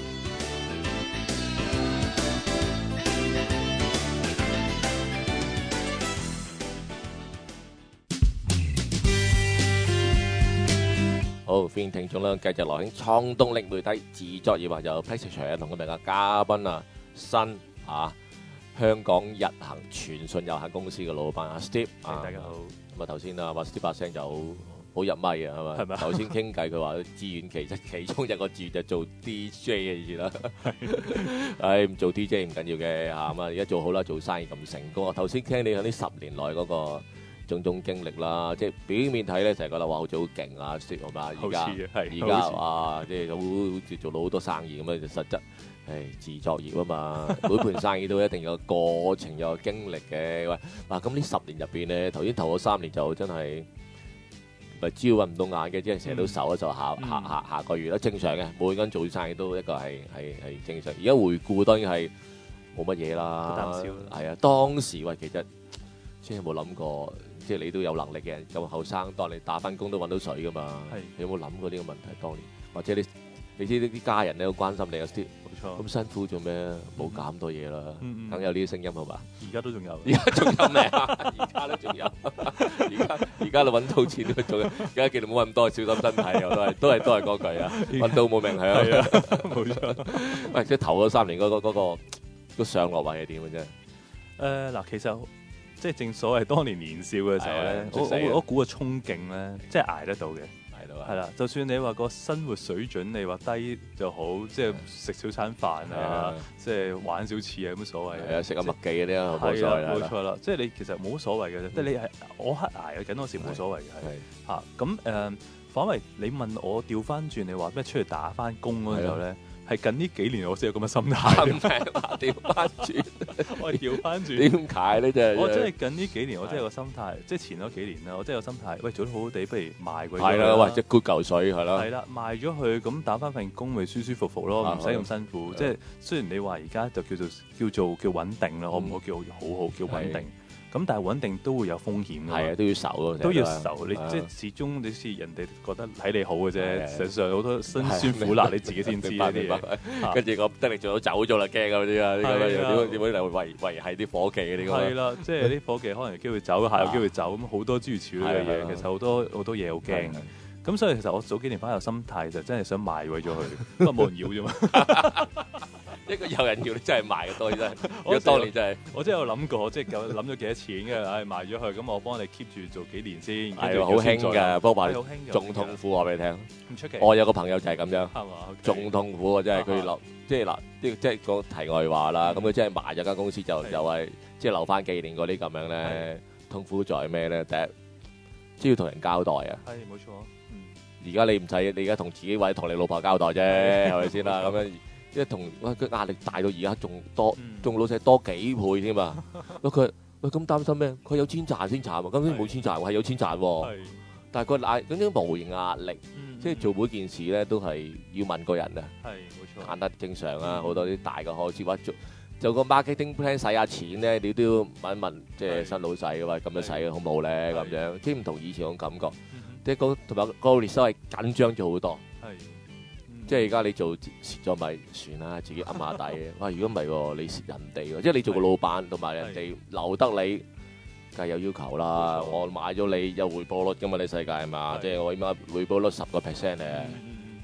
好，歡迎聽眾啦，繼續來興創動力媒體自作業啊，有 Patrick 同今日嘅嘉賓啊，新啊香港日行傳訊有限公司嘅老闆啊 Steve 啊， 大家好。 咁啊頭先啊話 Steve 把聲就好好入咪啊，係咪？係咪？頭先傾偈佢話志願其實其中一個字就做 D J 嘅意思啦。唉，唔做 D J 唔緊要嘅嚇，咁啊而家做好啦，做生意咁成功啊！頭先聽你喺呢十年內嗰個種種經歷啦，即係表面睇咧成日覺得話好似好勁啊 Steve 係嘛？而家而家啊，即係好好似做到好多生意咁樣，實質。誒自作業啊嘛，每盤生意都一定有過程有經歷嘅。喂，嗱咁呢十年入邊咧，頭先頭嗰三年就真係咪朝揾唔到眼嘅，即係成日都愁一愁下下下下個月啦，正常嘅。每個人做生意都一個係係係正常。而家回顧當然係冇乜嘢啦，係啊，當時喂其實即係有冇諗過，即係你都有能力嘅人咁後生，當你打翻工都揾到水噶嘛？你有冇諗過呢個問題？當年或者你你知啲家人咧好關心你有啲。咁辛苦做咩？冇搞咁多嘢啦，梗有呢啲聲音係嘛？ 而家都仲有， 而家仲有咩啊？而家都仲有，而家而家你揾到錢都做，而家記住冇揾咁多，小心身體，我都係都係都係嗰句啊！揾到冇命係啊！ 冇錯。 喂，即係頭嗰三年嗰個嗰個個上落位係點嘅啫？ 誒嗱，其實即係正所謂當年年少嘅時候咧，我我我估個衝勁咧，即係捱得到嘅。係啦，就算你話個生活水準你話低就好，即係食少餐飯啊，即係玩少次啊，咁所謂。係啊，食下麥記嗰啲啊，冇所謂啦。冇錯啦，即係你其實冇所謂嘅啫，即係你係我黑捱緊嗰時冇所謂嘅係嚇。咁誒，反為你問我調翻轉，你話咩出去打翻工嗰陣時候咧？係近呢幾年我先有咁嘅心態。調翻轉，我調翻轉。點解咧？真係我真係近呢幾年，我真係個心態，即係前嗰幾年啦，我真係個心態。喂，做得好好地，不如賣佢。係啦，喂，即係攰嚿水係啦。係啦，賣咗佢，咁打翻份工咪舒舒服服咯，唔使咁辛苦。即係雖然你話而家就叫做叫做叫穩定啦，我唔好叫好好叫穩定。咁但係穩定都會有風險嘅，係啊，都要受咯，都要受。你即係始終你似人哋覺得睇你好嘅啫，實際上好多辛酸苦辣你自己先知呢啲嘢。跟住個得你做到走咗啦，驚嗰啲啊，呢個點點會嚟維維係啲夥計嘅呢個？係啦，即係啲夥計可能有機會走，下有機會走，咁好多諸如此類嘅嘢。其實好多好多嘢好驚。咁所以其實我早幾年翻有心態就真係想賣毀咗佢，不過冇人要啫嘛。一個有人要你真係賣嘅多啲真係，我當年真係我真係有諗過，即係諗咗幾多錢嘅，唉賣咗佢，咁我幫你 keep 住做幾年先。係好興㗎，不過話仲痛苦話俾你聽。唔出奇。我有個朋友就係咁樣，仲痛苦啊！真係佢留，即係嗱，即係個題外話啦。咁佢真係賣咗間公司就又係即係留翻紀念嗰啲咁樣咧。痛苦在咩咧？第一，即係要同人交代啊。係冇錯。而家你唔使，你而家同自己或者同你老婆交代啫，係咪先啦？咁樣。即係同喂佢壓力大到而家仲多，仲、嗯、老細多幾倍添嘛？喂佢喂咁擔心咩？佢有錢賺先賺喎，根本冇錢賺，係有錢賺喎。但係佢壓嗰啲無形壓力，嗯、即係做每件事咧都係要問個人啊。係冇錯，揀得正常啊，好、嗯、多啲大嘅開支，或者做做個 marketing plan 使下錢咧，你都要問一問，即係新老細喂咁樣使好唔好咧？咁樣即係唔同以前嗰種感覺，嗯、即係嗰同埋嗰個列收係緊張咗好多。即係而家你做蝕咗咪算啦，自己揞下底嘅。哇！如果唔係喎，你蝕人哋喎，即係你做個老闆同埋人哋留得你，梗係有要求啦。我買咗你有回報率㗎嘛？你世界係嘛？即係我起碼回報率十個 percent 咧，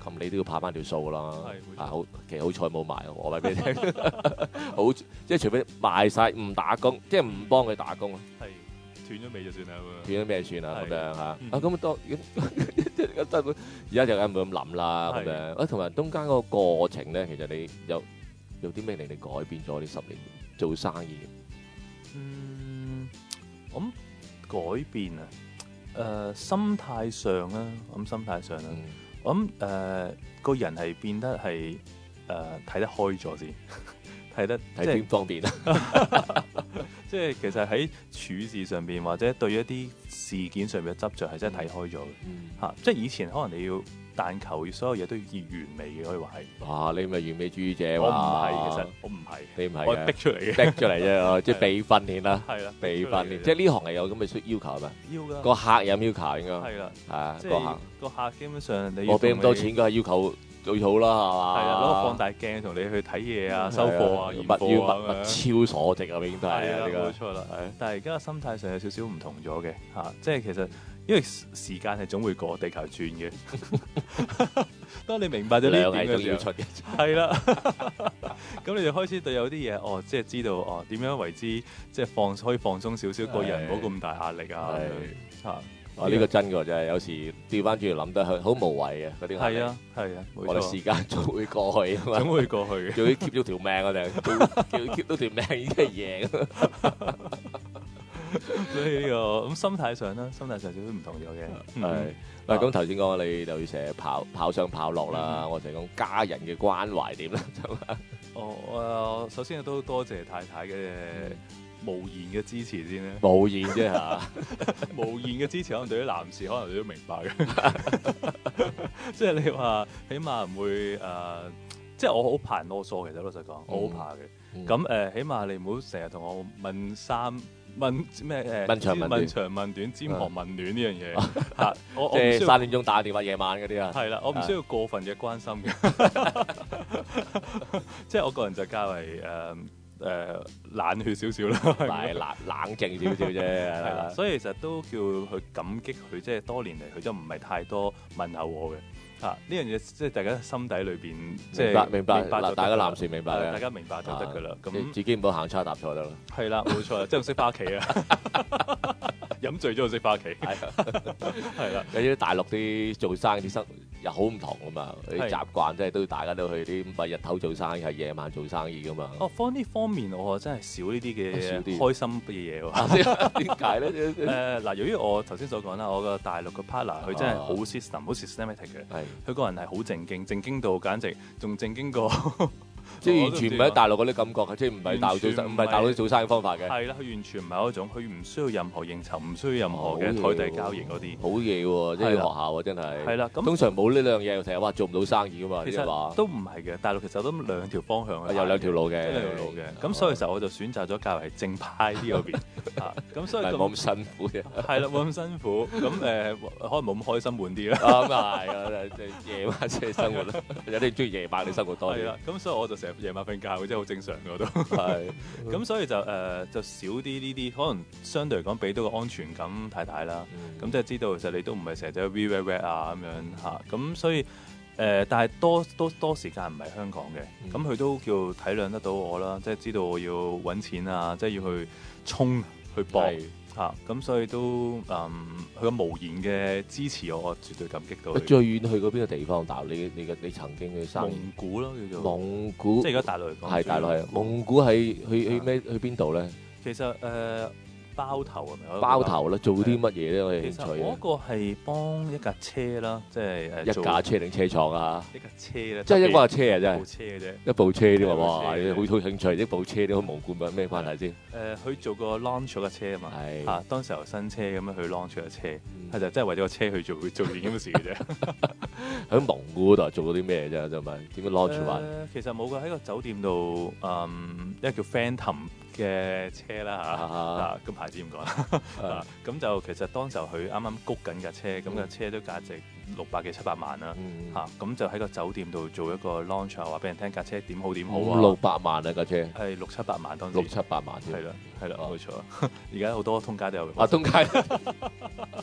咁你都要拍翻條數啦。 係啊，好，其實好彩冇賣，我話俾你聽。好，即係除非賣晒唔打工，即係唔幫佢打工啊。 係斷咗尾就算啦。 斷咗咩算啊？咁樣嚇嗯啊咁多，而家就梗唔會咁諗啦。咁樣啊，同埋中間嗰個過程咧，其實你有有啲咩令你改變咗呢十年做生意？ 嗯，我諗改變啊，誒、呃、心態上啦，我諗心態上啦， 嗯、 我諗誒、呃、個人係變得係誒睇得開咗先，睇得睇邊方面啊？ 即係其實喺處事上邊或者對一啲事件上邊嘅執着係真係睇開咗嘅嚇、 嗯啊，即係以前可能你要但求所有嘢都要完美嘅，可以話係。 哇！你咪完美主義者我唔嘛？ 係，其實我唔係， 你唔係我係逼出嚟嘅， 逼出嚟啫，即係被訓練啦。 係啦， 被訓練，即係呢行係有咁嘅需要求係咪？ 要㗎。 個客有要求應該係啦， 係啊， 即個客係個客基本上你我俾咁多錢，梗係要求最好啦，係嘛？ 係啊，攞個放大鏡同你去睇嘢啊、收貨啊、驗物貨要物物超所值啊，已經都係係啊， 呢個冇錯啦。但係而家嘅心態上有少少唔同咗嘅嚇，即係其實因為時間係總會過，地球轉嘅。當你明白咗呢點嘅時候，係啦，咁你就開始對有啲嘢，哦，即係知道哦點樣為之，即係放可以放鬆少少，個人唔好咁大壓力啊嚇。 啊，呢個真㗎，真係有時調翻轉嚟諗得好無謂嘅嗰啲壓力。 係啊，係啊， 我哋時間總會過去啊嘛， 總會過去嘅， 仲要 keep 咗條命我哋，叫 keep 到條命已經係贏。 所以呢個咁心態上啦，心態上少少唔同咗嘅。 係，喂，咁頭先講你就要成日跑跑上跑落啦，我成日講家人嘅關懷點啦， 哦，誒，首先都多謝太太嘅無言嘅支持先咧。 無言啫嚇， 無言嘅支持可能對於男士可能你都明白嘅，即係你話起碼唔會誒，即係我好怕人囉嗦，其實老實講，我好怕嘅。咁誒，起碼你唔好成日同我問三。問咩誒？ 問長問短， 問長問短，尖寒問暖呢樣嘢嚇，我即係三點鐘打電話夜晚嗰啲啊。 係啦，我唔需要過分嘅關心嘅，即係我個人就較為誒誒冷血少少啦， 係冷冷靜少少啫，係啦。所以其實都叫佢感激佢，即係多年嚟佢都唔係太多問候我嘅。嚇呢樣嘢即係大家心底裏邊，即係明白明白，大家男士明白嘅， 大家明白就得㗎啦。咁自己唔好行差踏錯得啦。 係啦，冇錯，即係唔識翻屋企啊！飲醉咗就識翻屋企，係啦。 有啲大陸啲做生意啲生又好唔同㗎嘛，啲習慣即係都大家都去啲唔係日頭做生意，係夜晚做生意㗎嘛。 哦，方呢方面我真係少呢啲嘅開心嘅嘢喎。點解咧？ 誒嗱，由於我頭先所講啦，我個大陸嘅 partner 佢真係好 system、好 systematic 嘅。係。佢個人係好正經，正經到簡直仲正經過。 即係完全唔係喺大陸嗰啲感覺，即係唔係大陸做生，唔係大陸做生意方法嘅。 係啦，佢完全唔係嗰種，佢唔需要任何應酬，唔需要任何嘅台底交易嗰啲。 好嘢喎！即係學校啊，真係。係啦，咁通常冇呢兩樣嘢，成日話做唔到生意噶嘛。 其實都唔係嘅，大陸其實都兩條方向。 有兩條路嘅， 兩條路嘅。咁所以其實我就選擇咗較為正派啲嗰邊。咁所以冇咁辛苦嘅。 係啦，冇咁辛苦。咁誒，可能冇咁開心悶啲啦。 咁啊係啊，夜晚即係生活啦。有啲中意夜晚嘅生活多啲。 係啦，咁所以我就成日夜晚瞓覺。即係好正常嘅都係，咁所以就誒、呃、就少啲呢啲，可能相對嚟講俾到個安全感太太啦。咁、嗯、即係知道其實你都唔係成日都 V V V 啊咁樣嚇，咁所以誒、呃，但係多多多時間唔係香港嘅，咁佢、嗯、都叫體諒得到我啦，即係知道我要揾錢啊，即係要去衝去搏。嚇，咁、啊、所以都嗯，佢個無言嘅支持我，我絕對感激到。 最遠去過邊個地方？大陸你你嘅你曾經去生蒙古咯，叫做蒙古， 即係而家大陸嚟講。 係大陸係蒙古係去去咩去邊度咧？ 其實誒。呃包頭係咪？ 包頭啦，做啲乜嘢咧？我有興趣。 其實嗰個係幫一架車啦，即係誒。 一架車定車廠啊？ 一架車咧， 即係一架車啊！真係。 一部車嘅啫。 一部車啲喎，哇！好好興趣，一部車啲蒙古有咩關係先？ 誒，佢做個 launch 嘅車啊嘛。係。嚇，當時候新車咁樣去 launch 嘅車，係就真係為咗個車去做做件咁嘅事嘅啫。 喺蒙古嗰度做咗啲咩啫？就問點樣 launch 法？ 其實冇㗎，喺個酒店度，嗯，一個叫 Phantom 嘅車啦嚇，啊個牌子唔講啦，咁就其實當時候佢啱啱谷緊架車，咁架車都價值六百幾七百萬啦，嚇，咁就喺個酒店度做一個 launch，話俾人聽架車點好點好啊， 六百萬啊架車， 係六七百萬當時， 六七百萬， 係啦係啦冇錯，而家好多通街都有， 啊通街，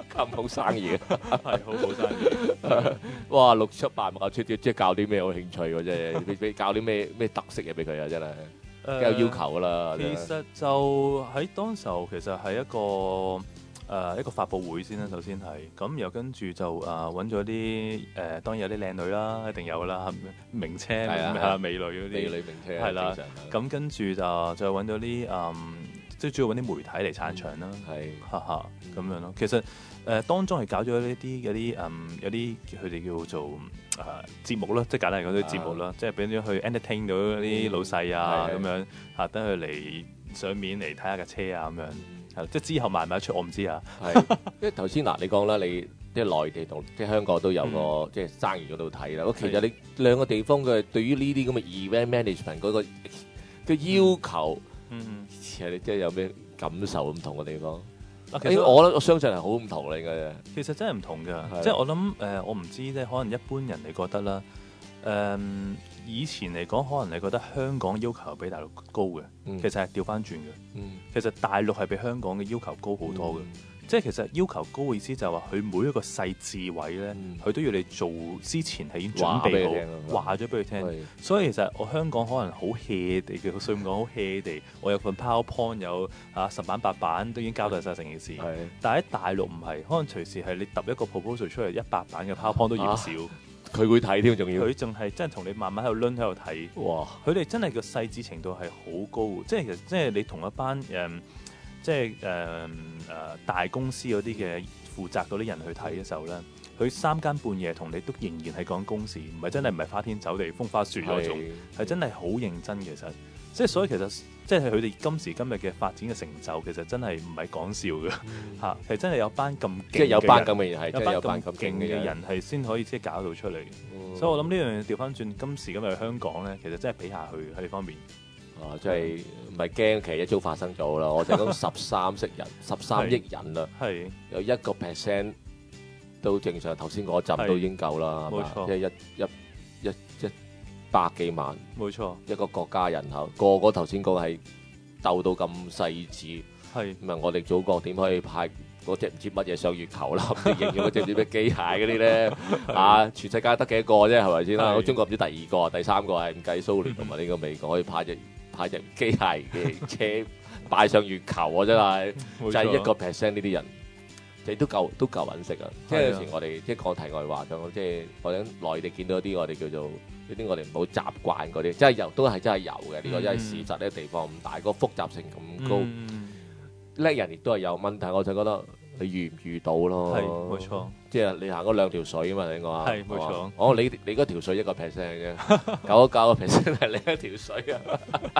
咁好生意係好好生意。 哇！六七百萬出，即係教啲咩有興趣喎？真係，你俾教啲咩咩特色嘢俾佢啊？真係。 誒有要求噶啦。 其實就喺當時候，其實係一個誒、呃、一個發佈會先啦。首先係咁，又跟住就誒揾咗啲誒，當然有啲靚女啦，一定有啦，名車啊美女嗰啲。美女名車係啦。咁跟住就再揾咗啲誒，即係主要揾啲媒體嚟撐場啦。係，哈哈咁樣咯。其實誒、呃、當中係搞咗呢啲有啲誒有啲佢哋叫做。誒、呃、節目啦，即係簡單嚟講啲節目啦，即係俾咗去 entertain 到啲老細啊咁、嗯、樣嚇，等佢嚟上面嚟睇下架車啊咁樣，係即係之後賣唔賣得出我唔知啊。係， 因為頭先嗱你講啦，你即係內地同即係香港都有個、嗯、即係生意嗰度睇啦。咁其實你兩個地方嘅對於呢啲咁嘅 event management 嗰個嘅要求，嗯，其實你即係有咩感受唔同嘅地方？ 啊，其實我覺得我相信係好唔同嚟嘅。 其實真係唔同㗎，即係我諗誒、呃，我唔知即係可能一般人你覺得啦，誒、呃、以前嚟講，可能你覺得香港要求比大陸高嘅、嗯，其實係調翻轉嘅。嗯，其實大陸係比香港嘅要求高好多嘅。嗯，即係其實要求高嘅意思就係話佢每一個細緻位咧，佢、嗯、都要你做之前係已經準備好，話咗俾佢聽。所以其實我香港可能好 hea 地嘅，所以咁講好 hea 地。我有份 PowerPoint 有啊十版八版都已經交代晒成件事。但係喺大陸唔係，可能隨時係你揼一個 proposal 出嚟一百版嘅 PowerPoint 都嫌少。佢、啊、會睇添，仲要佢仲係真係同你慢慢喺度攆喺度睇。哇！佢哋真係個細緻程度係好高，即係其實即係你同一班誒。嗯即係誒誒大公司嗰啲嘅負責嗰啲人去睇嘅時候咧，佢三更半夜同你都仍然係講公事，唔係真係唔係花天酒地風花雪嗰種，係真係好認真。其實即係所以其實即係佢哋今時今日嘅發展嘅成就，其實真係唔係講笑嘅嚇，係、嗯、真係有班咁勁，即係有班咁嘅人係，有班咁勁嘅人係先可以即係搞到出嚟、嗯。所以我諗呢樣嘢調翻轉，今時今日嘅香港咧，其實真係比下去喺呢方面。 啊！即係唔係驚，其實一早發生咗啦。我就講十三億人，十三億人啦，有一個 percent 都正常。頭先嗰陣都已經夠啦，冇錯。即係一一一一百幾萬，冇錯。一個國家人口，個個頭先講係鬥到咁細緻，係唔係？我哋祖國點可以派嗰隻唔知乜嘢上月球啦？唔知形容嗰隻唔知咩機械嗰啲咧？啊！全世界得幾多個啫？係咪先啦？我中國唔知第二個、第三個係唔計蘇聯同埋呢個美國可以派隻。派隻機械嘅車擺上月球啊！真係就係一個 percent 呢啲人，即係都夠都夠揾食啊！即係有時我哋即係講題外話咁，即係我喺內地見到啲我哋叫做呢啲我哋唔好習慣嗰啲，即係有都係真係有嘅。呢、嗯、個真係事實，呢個地方咁大，個複雜性咁高，叻、嗯、人亦都係有問題。我就覺得你遇唔遇到咯？係冇錯，即係你行嗰兩條水啊嘛，你講啊，係冇錯。哦，你你嗰條水一個 percent 嘅啫，九九個 percent 係另一條水啊。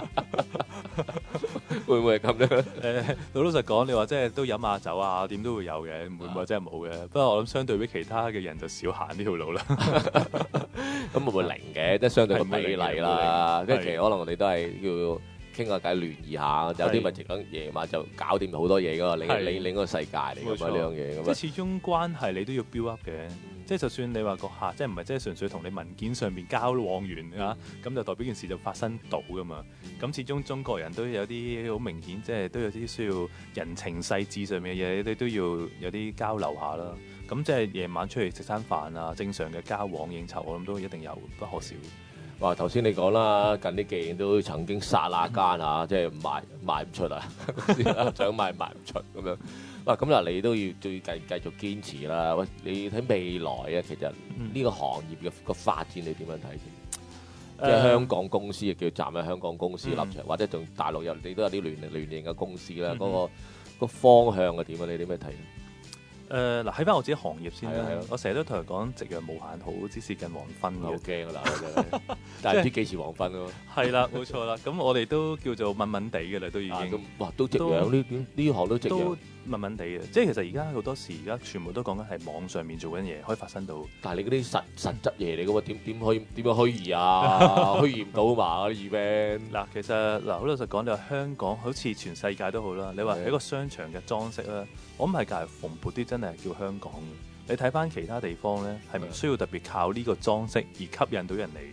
會唔會係咁樣？誒，老老實講，你話即係都飲下酒啊，點都會有嘅，唔會話真係冇嘅。不過我諗相對比其他嘅人就少行呢條路啦。咁會唔會零嘅？即係相對個比例啦。即係其實可能我哋都係要傾下偈，聯誼下。有啲咪直講夜晚就搞掂好多嘢噶嘛。另另另一個世界嚟㗎嘛，呢樣嘢。即係始終關係你都要 build up 嘅。即係就算你話個客，即係唔係即係純粹同你文件上面交往完啊，咁、嗯、就代表件事就發生到噶嘛。咁、嗯、始終中國人都有啲好明顯，即係都有啲需要人情細緻上面嘅嘢，你都要有啲交流下啦。咁即係夜晚出嚟食餐飯啊，正常嘅交往應酬，我諗都一定有不可少。哇！頭先你講啦，近啲記都曾經剎那間啊，即係賣賣唔出啊，想賣賣唔出咁樣。哇！咁嗱，你都要再繼繼續堅持啦。喂，你睇未來啊，其實呢個行業嘅個發展你點樣睇先？即、嗯、係、就是、香港公司亦叫站喺香港公司立場，嗯、或者仲大陸有你都有啲聯聯營嘅公司啦。嗰、嗯那個、那個方向係點啊？你點樣睇？誒、呃、嗱，喺翻我自己行業先啦。我成日都同佢講，夕陽無限好，只是近黃昏。好驚啊！嗱，但係唔知幾時黃昏咯。係啦，冇錯啦。咁我哋都叫做問問地嘅啦，都已經。啊、哇！都夕陽呢呢行都夕陽。問問地嘅，即係其實而家好多時，而家全部都講緊係網上面做緊嘢，可以發生到。但係你嗰啲實實質嘢嚟嘅喎，點點可以點樣虛擬啊？虛擬唔到嘛？啲 event 嗱，其實嗱，好老實講，你話香港好似全世界都好啦。你話喺個商場嘅裝飾啦，我諗係隔日蓬勃啲，真係叫香港嘅。你睇翻其他地方咧，係唔需要特別靠呢個裝飾而吸引到人嚟。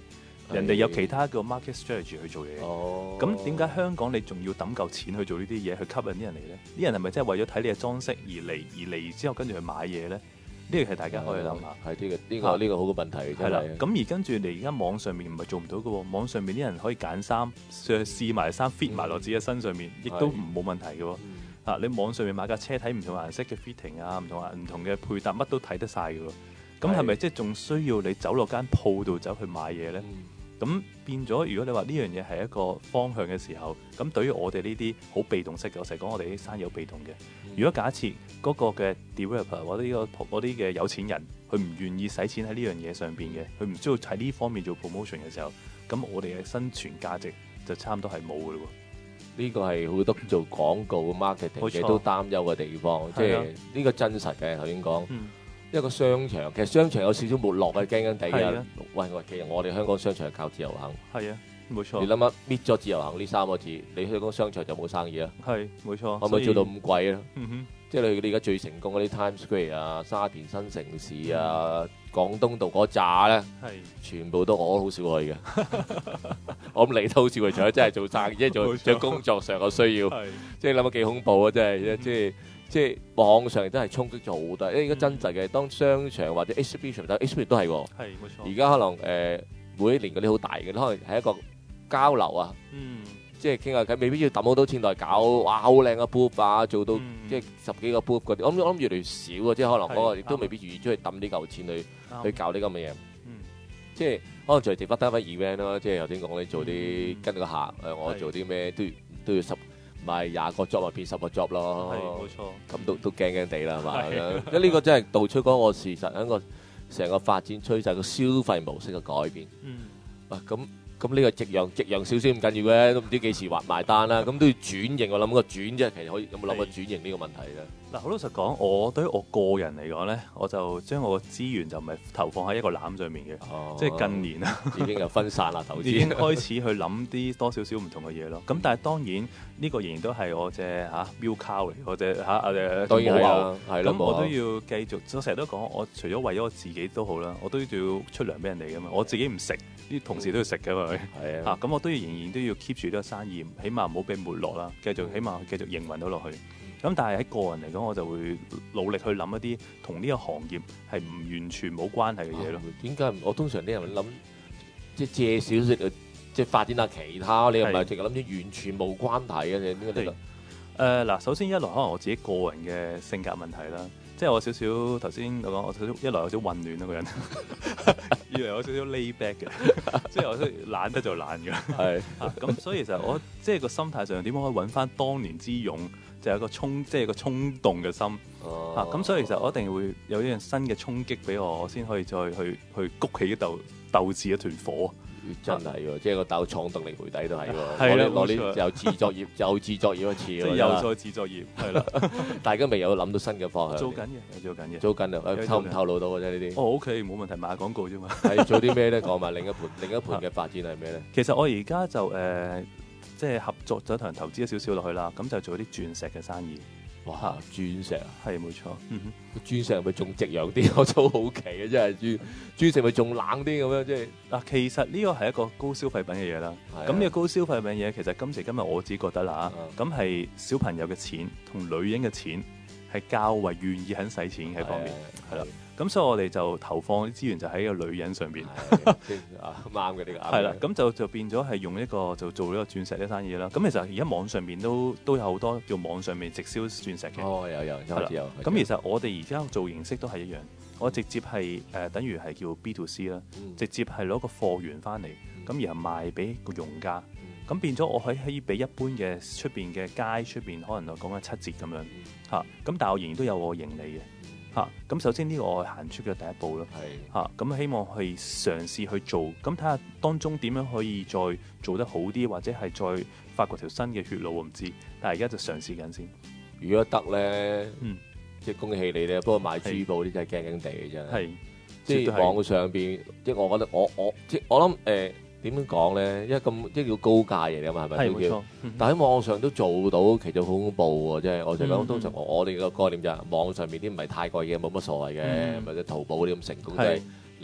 人哋有其他個 market strategy 去做嘢。 哦， 咁點解香港你仲要抌嚿錢去做呢啲嘢，去吸引啲人嚟咧？啲人係咪真係為咗睇你嘅裝飾而嚟，而嚟之後跟住去買嘢咧？呢個係大家可以諗下。 係呢個呢個呢個好嘅問題， 係啦。咁而跟住你而家網上面唔係做唔到嘅喎，網上面啲人可以揀衫，試埋衫 fit 埋落自己嘅身上面，亦都唔冇問題嘅喎。啊，你網上面買架車睇唔同顏色嘅 fitting 啊，唔同顏唔同嘅配搭，乜都睇得晒嘅喎。咁係咪即係仲需要你走落間鋪度走去買嘢咧？咁、嗯、變咗，如果你話呢樣嘢係一個方向嘅時候，咁對於我哋呢啲好被動式嘅，我成日講我哋啲生意好被動嘅。嗯、如果假設嗰個嘅 developer 或者呢個嗰啲嘅有錢人，佢唔願意使錢喺呢樣嘢上邊嘅，佢唔需要喺呢方面做 promotion 嘅時候，咁我哋嘅生存價值就差唔多係冇嘅咯。 呢個係好多做廣告 marketing 嘅都擔憂嘅地方，即係呢個真實嘅頭先講。嗯一個商場，其實商場有少少沒落嘅，驚驚地嘅。喂喂，其實我哋香港商場係靠自由行。係啊，冇錯。你諗下搣咗自由行呢三個字，你香港商場就冇生意啊？係，冇錯。可唔可以做到咁貴啊？嗯哼。即係你你而家最成功嗰啲 Times Square 啊、沙田新城市啊、嗯、廣東道嗰扎咧，係全部都我都好少去嘅。我諗你都好少去，除咗真係做生意，即係做做工作上嘅需要。即係諗下幾恐怖啊！真係，即係。即係網上真係衝擊咗好大，因為而家真實嘅，當商場或者 exhibition， 但 exhibition 都係喎。係冇錯。而家可能誒、呃、每一年嗰啲好大嘅，可能係一個交流啊。嗯。即係傾下偈，未必要抌好多錢嚟搞，哇好靚嘅 booth 啊，做到、嗯、即係十幾個 booth 嗰啲。我諗我諗越嚟越少啊，即係可能嗰個亦都未必願意出去抌呢嚿錢去去搞呢咁嘅嘢。嗯。即係可能就係值得得翻 event 咯，即係頭先講你做啲、嗯、跟個客誒，我做啲咩都都要十。咪廿個 job 咪變十個 job 咯，係冇錯，咁都都驚驚地啦，係嘛？因為呢個真係道出嗰個事實，一個成個發展趨勢，個消費模式嘅改變。嗯，啊咁咁呢個夕陽夕陽少少唔緊要嘅，都唔知幾時還埋單啦。咁都要轉型，我諗個轉啫，其實可以有冇諗過轉型呢個問題咧？ 嗱，好老實講，我對於我個人嚟講咧，我就將我個資源就唔係投放喺一個籃上面嘅，哦、即係近年啊， 已經有分散啦，投資已經開始去諗啲多少少唔同嘅嘢咯。咁但係當然呢、呢個仍然都係我隻嚇 milk cow 嚟，我隻嚇誒當然係啊，係咯， 咁我都要繼續。我成日都講，我除咗為咗我自己都好啦，我都要出糧俾人哋噶嘛。我自己唔食，啲同事都要食噶嘛。係啊，咁我都要仍然都要 keep 住呢個生意，起碼唔好俾沒落啦。繼續起碼繼續營運到落去。咁但係喺個人嚟講，我就會努力去諗一啲同呢個行業係唔完全冇關係嘅嘢咯。 點解？我通常啲人諗即係借少少去即係發展下其他，你又唔係淨係諗住完全冇關係嘅？點解呢個？ 誒嗱，首先一來可能我自己個人嘅性格問題啦，即係我少少頭先我講，我少少一來有少混亂啦個人，二來有少少 lay back 嘅，即係我都懶得就懶嘅。係啊，咁所以其實我即係個心態上點樣可以揾翻當年之勇？就有個衝，即係個衝動嘅心、哦、啊！咁所以其實我一定會有一樣新嘅衝擊俾我，我先可以再去去谷起一竇鬥志一團火。 真係喎，即係個鬥創動力媒體都係喎。係啦，攞啲又自作業，又自作業一次。即係又再自作業，係啦。 大家未有諗到新嘅方向。 做緊嘅，做緊嘅。 做緊啊！透唔透露到嘅啫呢啲？ 哦 ，OK，冇問題，賣下廣告啫嘛。 係做啲咩咧？講埋另一盤，另一盤嘅發展係咩咧？ 其實我而家就誒、呃，即係合作咗同人投資咗少少落去啦，咁就做啲鑽石嘅生意。 哇！鑽石啊， 係冇錯。嗯哼， 鑽石係咪仲夕陽啲？我都好奇嘅，真係鑽鑽石咪仲冷啲咁樣？即係嗱，其實呢個係一個高消費品嘅嘢啦。咁呢、啊、個高消費品嘢，其實今時今日我自己覺得啦嚇，咁係、啊、小朋友嘅錢同女人嘅錢係較為願意肯使錢喺方面，係啦、啊。咁所以我哋就投放啲資源就喺個女人上邊， 啱嘅呢個啱。 係啦，咁就就變咗係用一個就做呢個鑽石嘅生意啦。咁其實而家網上面都都有好多叫網上面直銷鑽石嘅。 哦，有有有有。 咁其實我哋而家做形式都係一樣，我直接係誒、呃、等於係叫 B to C 啦、嗯，直接係攞個貨源翻嚟，咁、嗯、然後賣俾個用家，咁、嗯、變咗我可以可以比一般嘅出邊嘅街出邊可能我講緊七折咁樣嚇，咁、嗯、但係我仍然都有我盈利嘅。嚇，咁首先呢個我係行出嘅第一步咯，嚇，咁希望去嘗試去做，咁睇下當中點樣可以再做得好啲，或者係再發掘條新嘅血路，我唔知，但係而家就嘗試緊先。 如果得咧，嗯，即係恭喜你咧。不過賣珠寶啲真係驚驚地嘅真係，即係網上邊，即係我覺得我我即係我諗誒。點樣講咧？因為咁即係叫高價嘢嚟嘛，係咪？係冇錯。但喺網上都做到，其實好恐怖喎！即係我就講，通常我哋個概念就係網上面啲唔係太貴嘅，冇乜所謂嘅，或者淘寶嗰啲咁成功，即係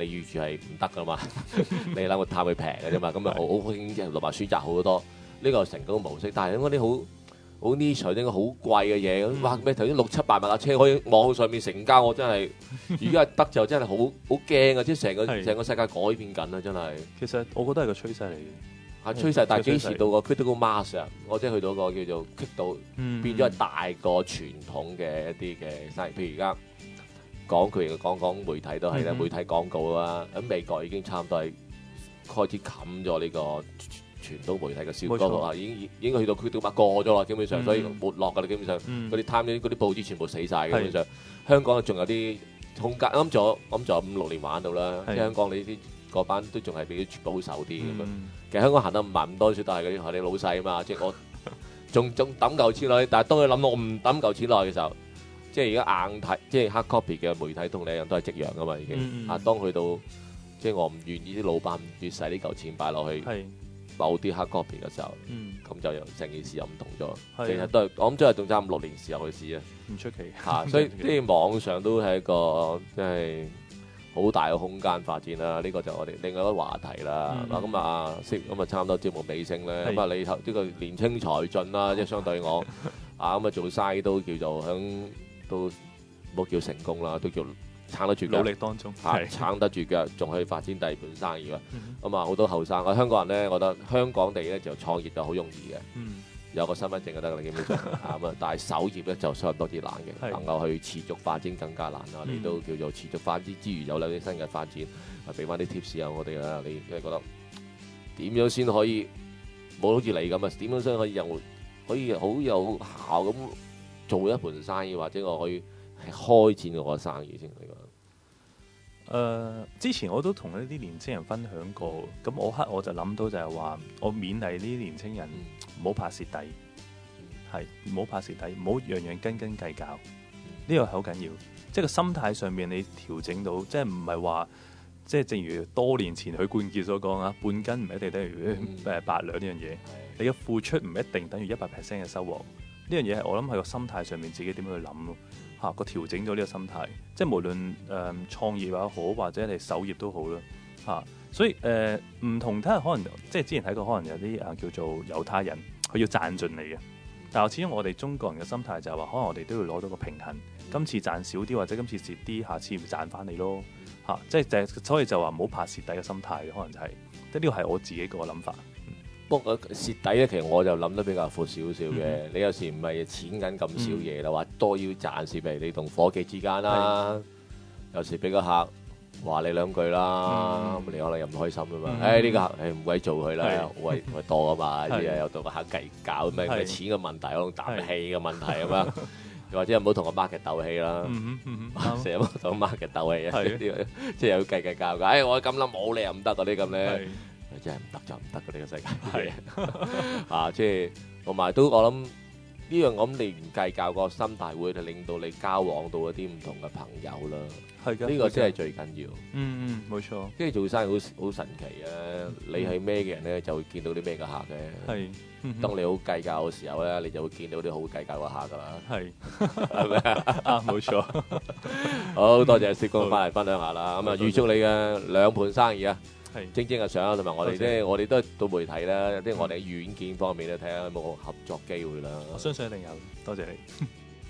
你預住係唔得噶嘛，你諗個貪佢平嘅啫嘛，咁啊好好興即係同埋選擇好多，呢個成功模式。但係嗰啲好好 niche 應該好貴嘅嘢，哇咩頭先六七百萬架車可以網上面成交，我真係如果係得就真係好好驚啊！即係成個成個世界改變緊啊，真係。 其實我覺得係個趨勢嚟嘅。 啊趨勢，但係幾時到個 critical mass 啊？我即係去到個叫做 kick 到，變咗係大過傳統嘅一啲嘅生意。譬如而家講佢講講媒體都係啦，媒體廣告啦，喺美國已經差唔多係開始冚咗呢個傳統媒體嘅銷售啊，已經已經去到 critical mass 過咗啦，基本上所以沒落㗎啦，基本上嗰啲貪嗰啲報紙全部死晒嘅，基本上香港仲有啲空間，啱咗啱咗五六年玩到啦，即係香港你啲。嗰班都仲係比較保守啲咁樣，其實香港行得唔係咁多少，但係嗰啲係你老細啊嘛，即係我仲仲抌嚿錢落去，但係當佢諗到我唔抌嚿錢落去嘅時候，即係而家硬睇，即係 hard copy 嘅媒體同你一樣都係夕陽噶嘛已經。嗯嗯啊，當去到即係我唔願意啲老闆唔願意使呢嚿錢擺落去某啲 hard copy 嘅時候，咁、嗯、就成件事又唔同咗。其實都係我諗真係仲差五六年時候嘅事啊， 唔出奇嚇、啊。所以即係網上都係一個即係。好大嘅空間發展啦！呢、這個就我哋另外一個話題啦。嗱咁、嗯、啊，咁啊差唔多節目尾聲咧。咁啊，你頭呢個年青才俊啦，即係相對我啊咁啊做生都叫做響都冇叫成功啦，都叫撐得住腳。 努力當中嚇撐得住腳，仲可以發展第二盤生意啊！咁啊好多後生啊，香港人咧，我覺得香港地咧就創業就好容易嘅。嗯有個身份證就得啦，基本上咁啊，但係守業咧就相當之難嘅，能夠去持續發展更加難啦。你都叫做持續發展之餘，有兩啲新嘅發展，啊，俾翻啲 tips 啊，我哋啦，你即係覺得點樣先可以冇好似你咁啊？點樣先可以又可以好有效咁做一盤生意，或者我可以係開展我個生意先嚟講？ 誒、呃，之前我都同呢啲年青人分享過，咁我刻我就諗到就係話，我勉勵呢啲年青人唔好怕蝕底，係唔好怕蝕底，唔好樣樣斤斤計較，呢、這個係好緊要。即係個心態上面你調整到，即係唔係話，即係正如多年前許冠傑所講啊，半斤唔一定等於誒八兩呢樣嘢，你嘅付出唔一定等於一百 percent 嘅收穫。呢樣嘢係我諗係個心態上面自己點樣去諗咯。嚇個調整咗呢個心態，即係無論誒、呃、創業也好，或者你守業都好啦嚇、啊。所以誒唔、呃、同睇下可能即係之前睇過，可能有啲啊叫做猶太人，佢要賺盡你嘅。但係始終我哋中國人嘅心態就係話，可能我哋都要攞到個平衡。今次賺少啲，或者今次蝕啲，下次會賺翻你咯嚇、啊。即係就所以就話唔好怕蝕底嘅心態，可能就係即係呢個係我自己個諗法。 不過蝕底咧，其實我就諗得比較闊少少嘅。嗯、你有時唔係錢緊咁少嘢啦，話、嗯、多要賺時，譬如你同夥計之間啦，有時俾個客話你兩句啦，咁、嗯、你可能又唔開心噶嘛。誒呢、嗯哎呢個客誒唔鬼做佢啦，喂喂多啊嘛，啲嘢又同個客計較咩咩錢嘅問題，可能啖氣嘅問題咁樣，又或者唔好同個 market 鬥氣啦，成日唔好同個 market 鬥氣啊，即係有計計較㗎。誒、哎、我咁諗冇你又唔得嗰啲咁咧。真係唔得就唔得嘅呢個世界係啊，即係同埋都我諗呢樣，我諗你唔計較個心態會令到你交往到一啲唔同嘅朋友啦。係嘅，呢個真係最緊要。嗯嗯，冇錯。即係做生意好好神奇啊！嗯、你係咩嘅人咧，就會見到啲咩嘅客嘅。係。嗯、當你好計較嘅時候咧，你就會見到啲好計較嘅客噶啦。係。係咪啊？冇錯。好多謝薛哥翻嚟分享下啦。咁啊，預祝你嘅兩盤生意啊！係蒸蒸嘅相，同埋我哋咧，我哋都係到媒體啦，即係我哋喺軟件方面咧，睇下有冇合作機會啦。我相信一定有，多謝你。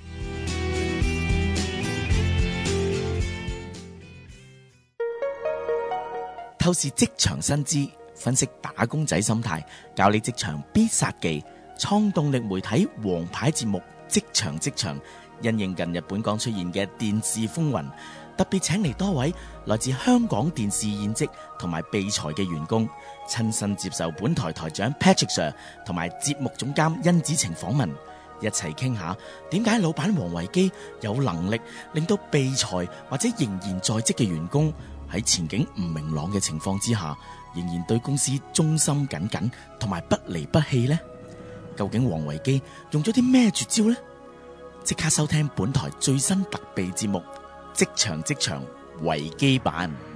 透視職場薪資，分析打工仔心態，教你職場必殺技。創動力媒體王牌節目《職場職場》，因應近日本港出現嘅電視風雲，特別請嚟多位來自香港電視現職同埋備才嘅員工，親身接受本台台長 Patrick Sir 同埋節目總監甄子晴訪問，一齊傾下點解老闆王維基有能力令到備才或者仍然在職嘅員工喺前景唔明朗嘅情況之下，仍然對公司忠心耿耿同埋不離不棄呢？究竟王維基用咗啲咩絕招呢？即刻收聽本台最新特備節目《職場職場維基版》。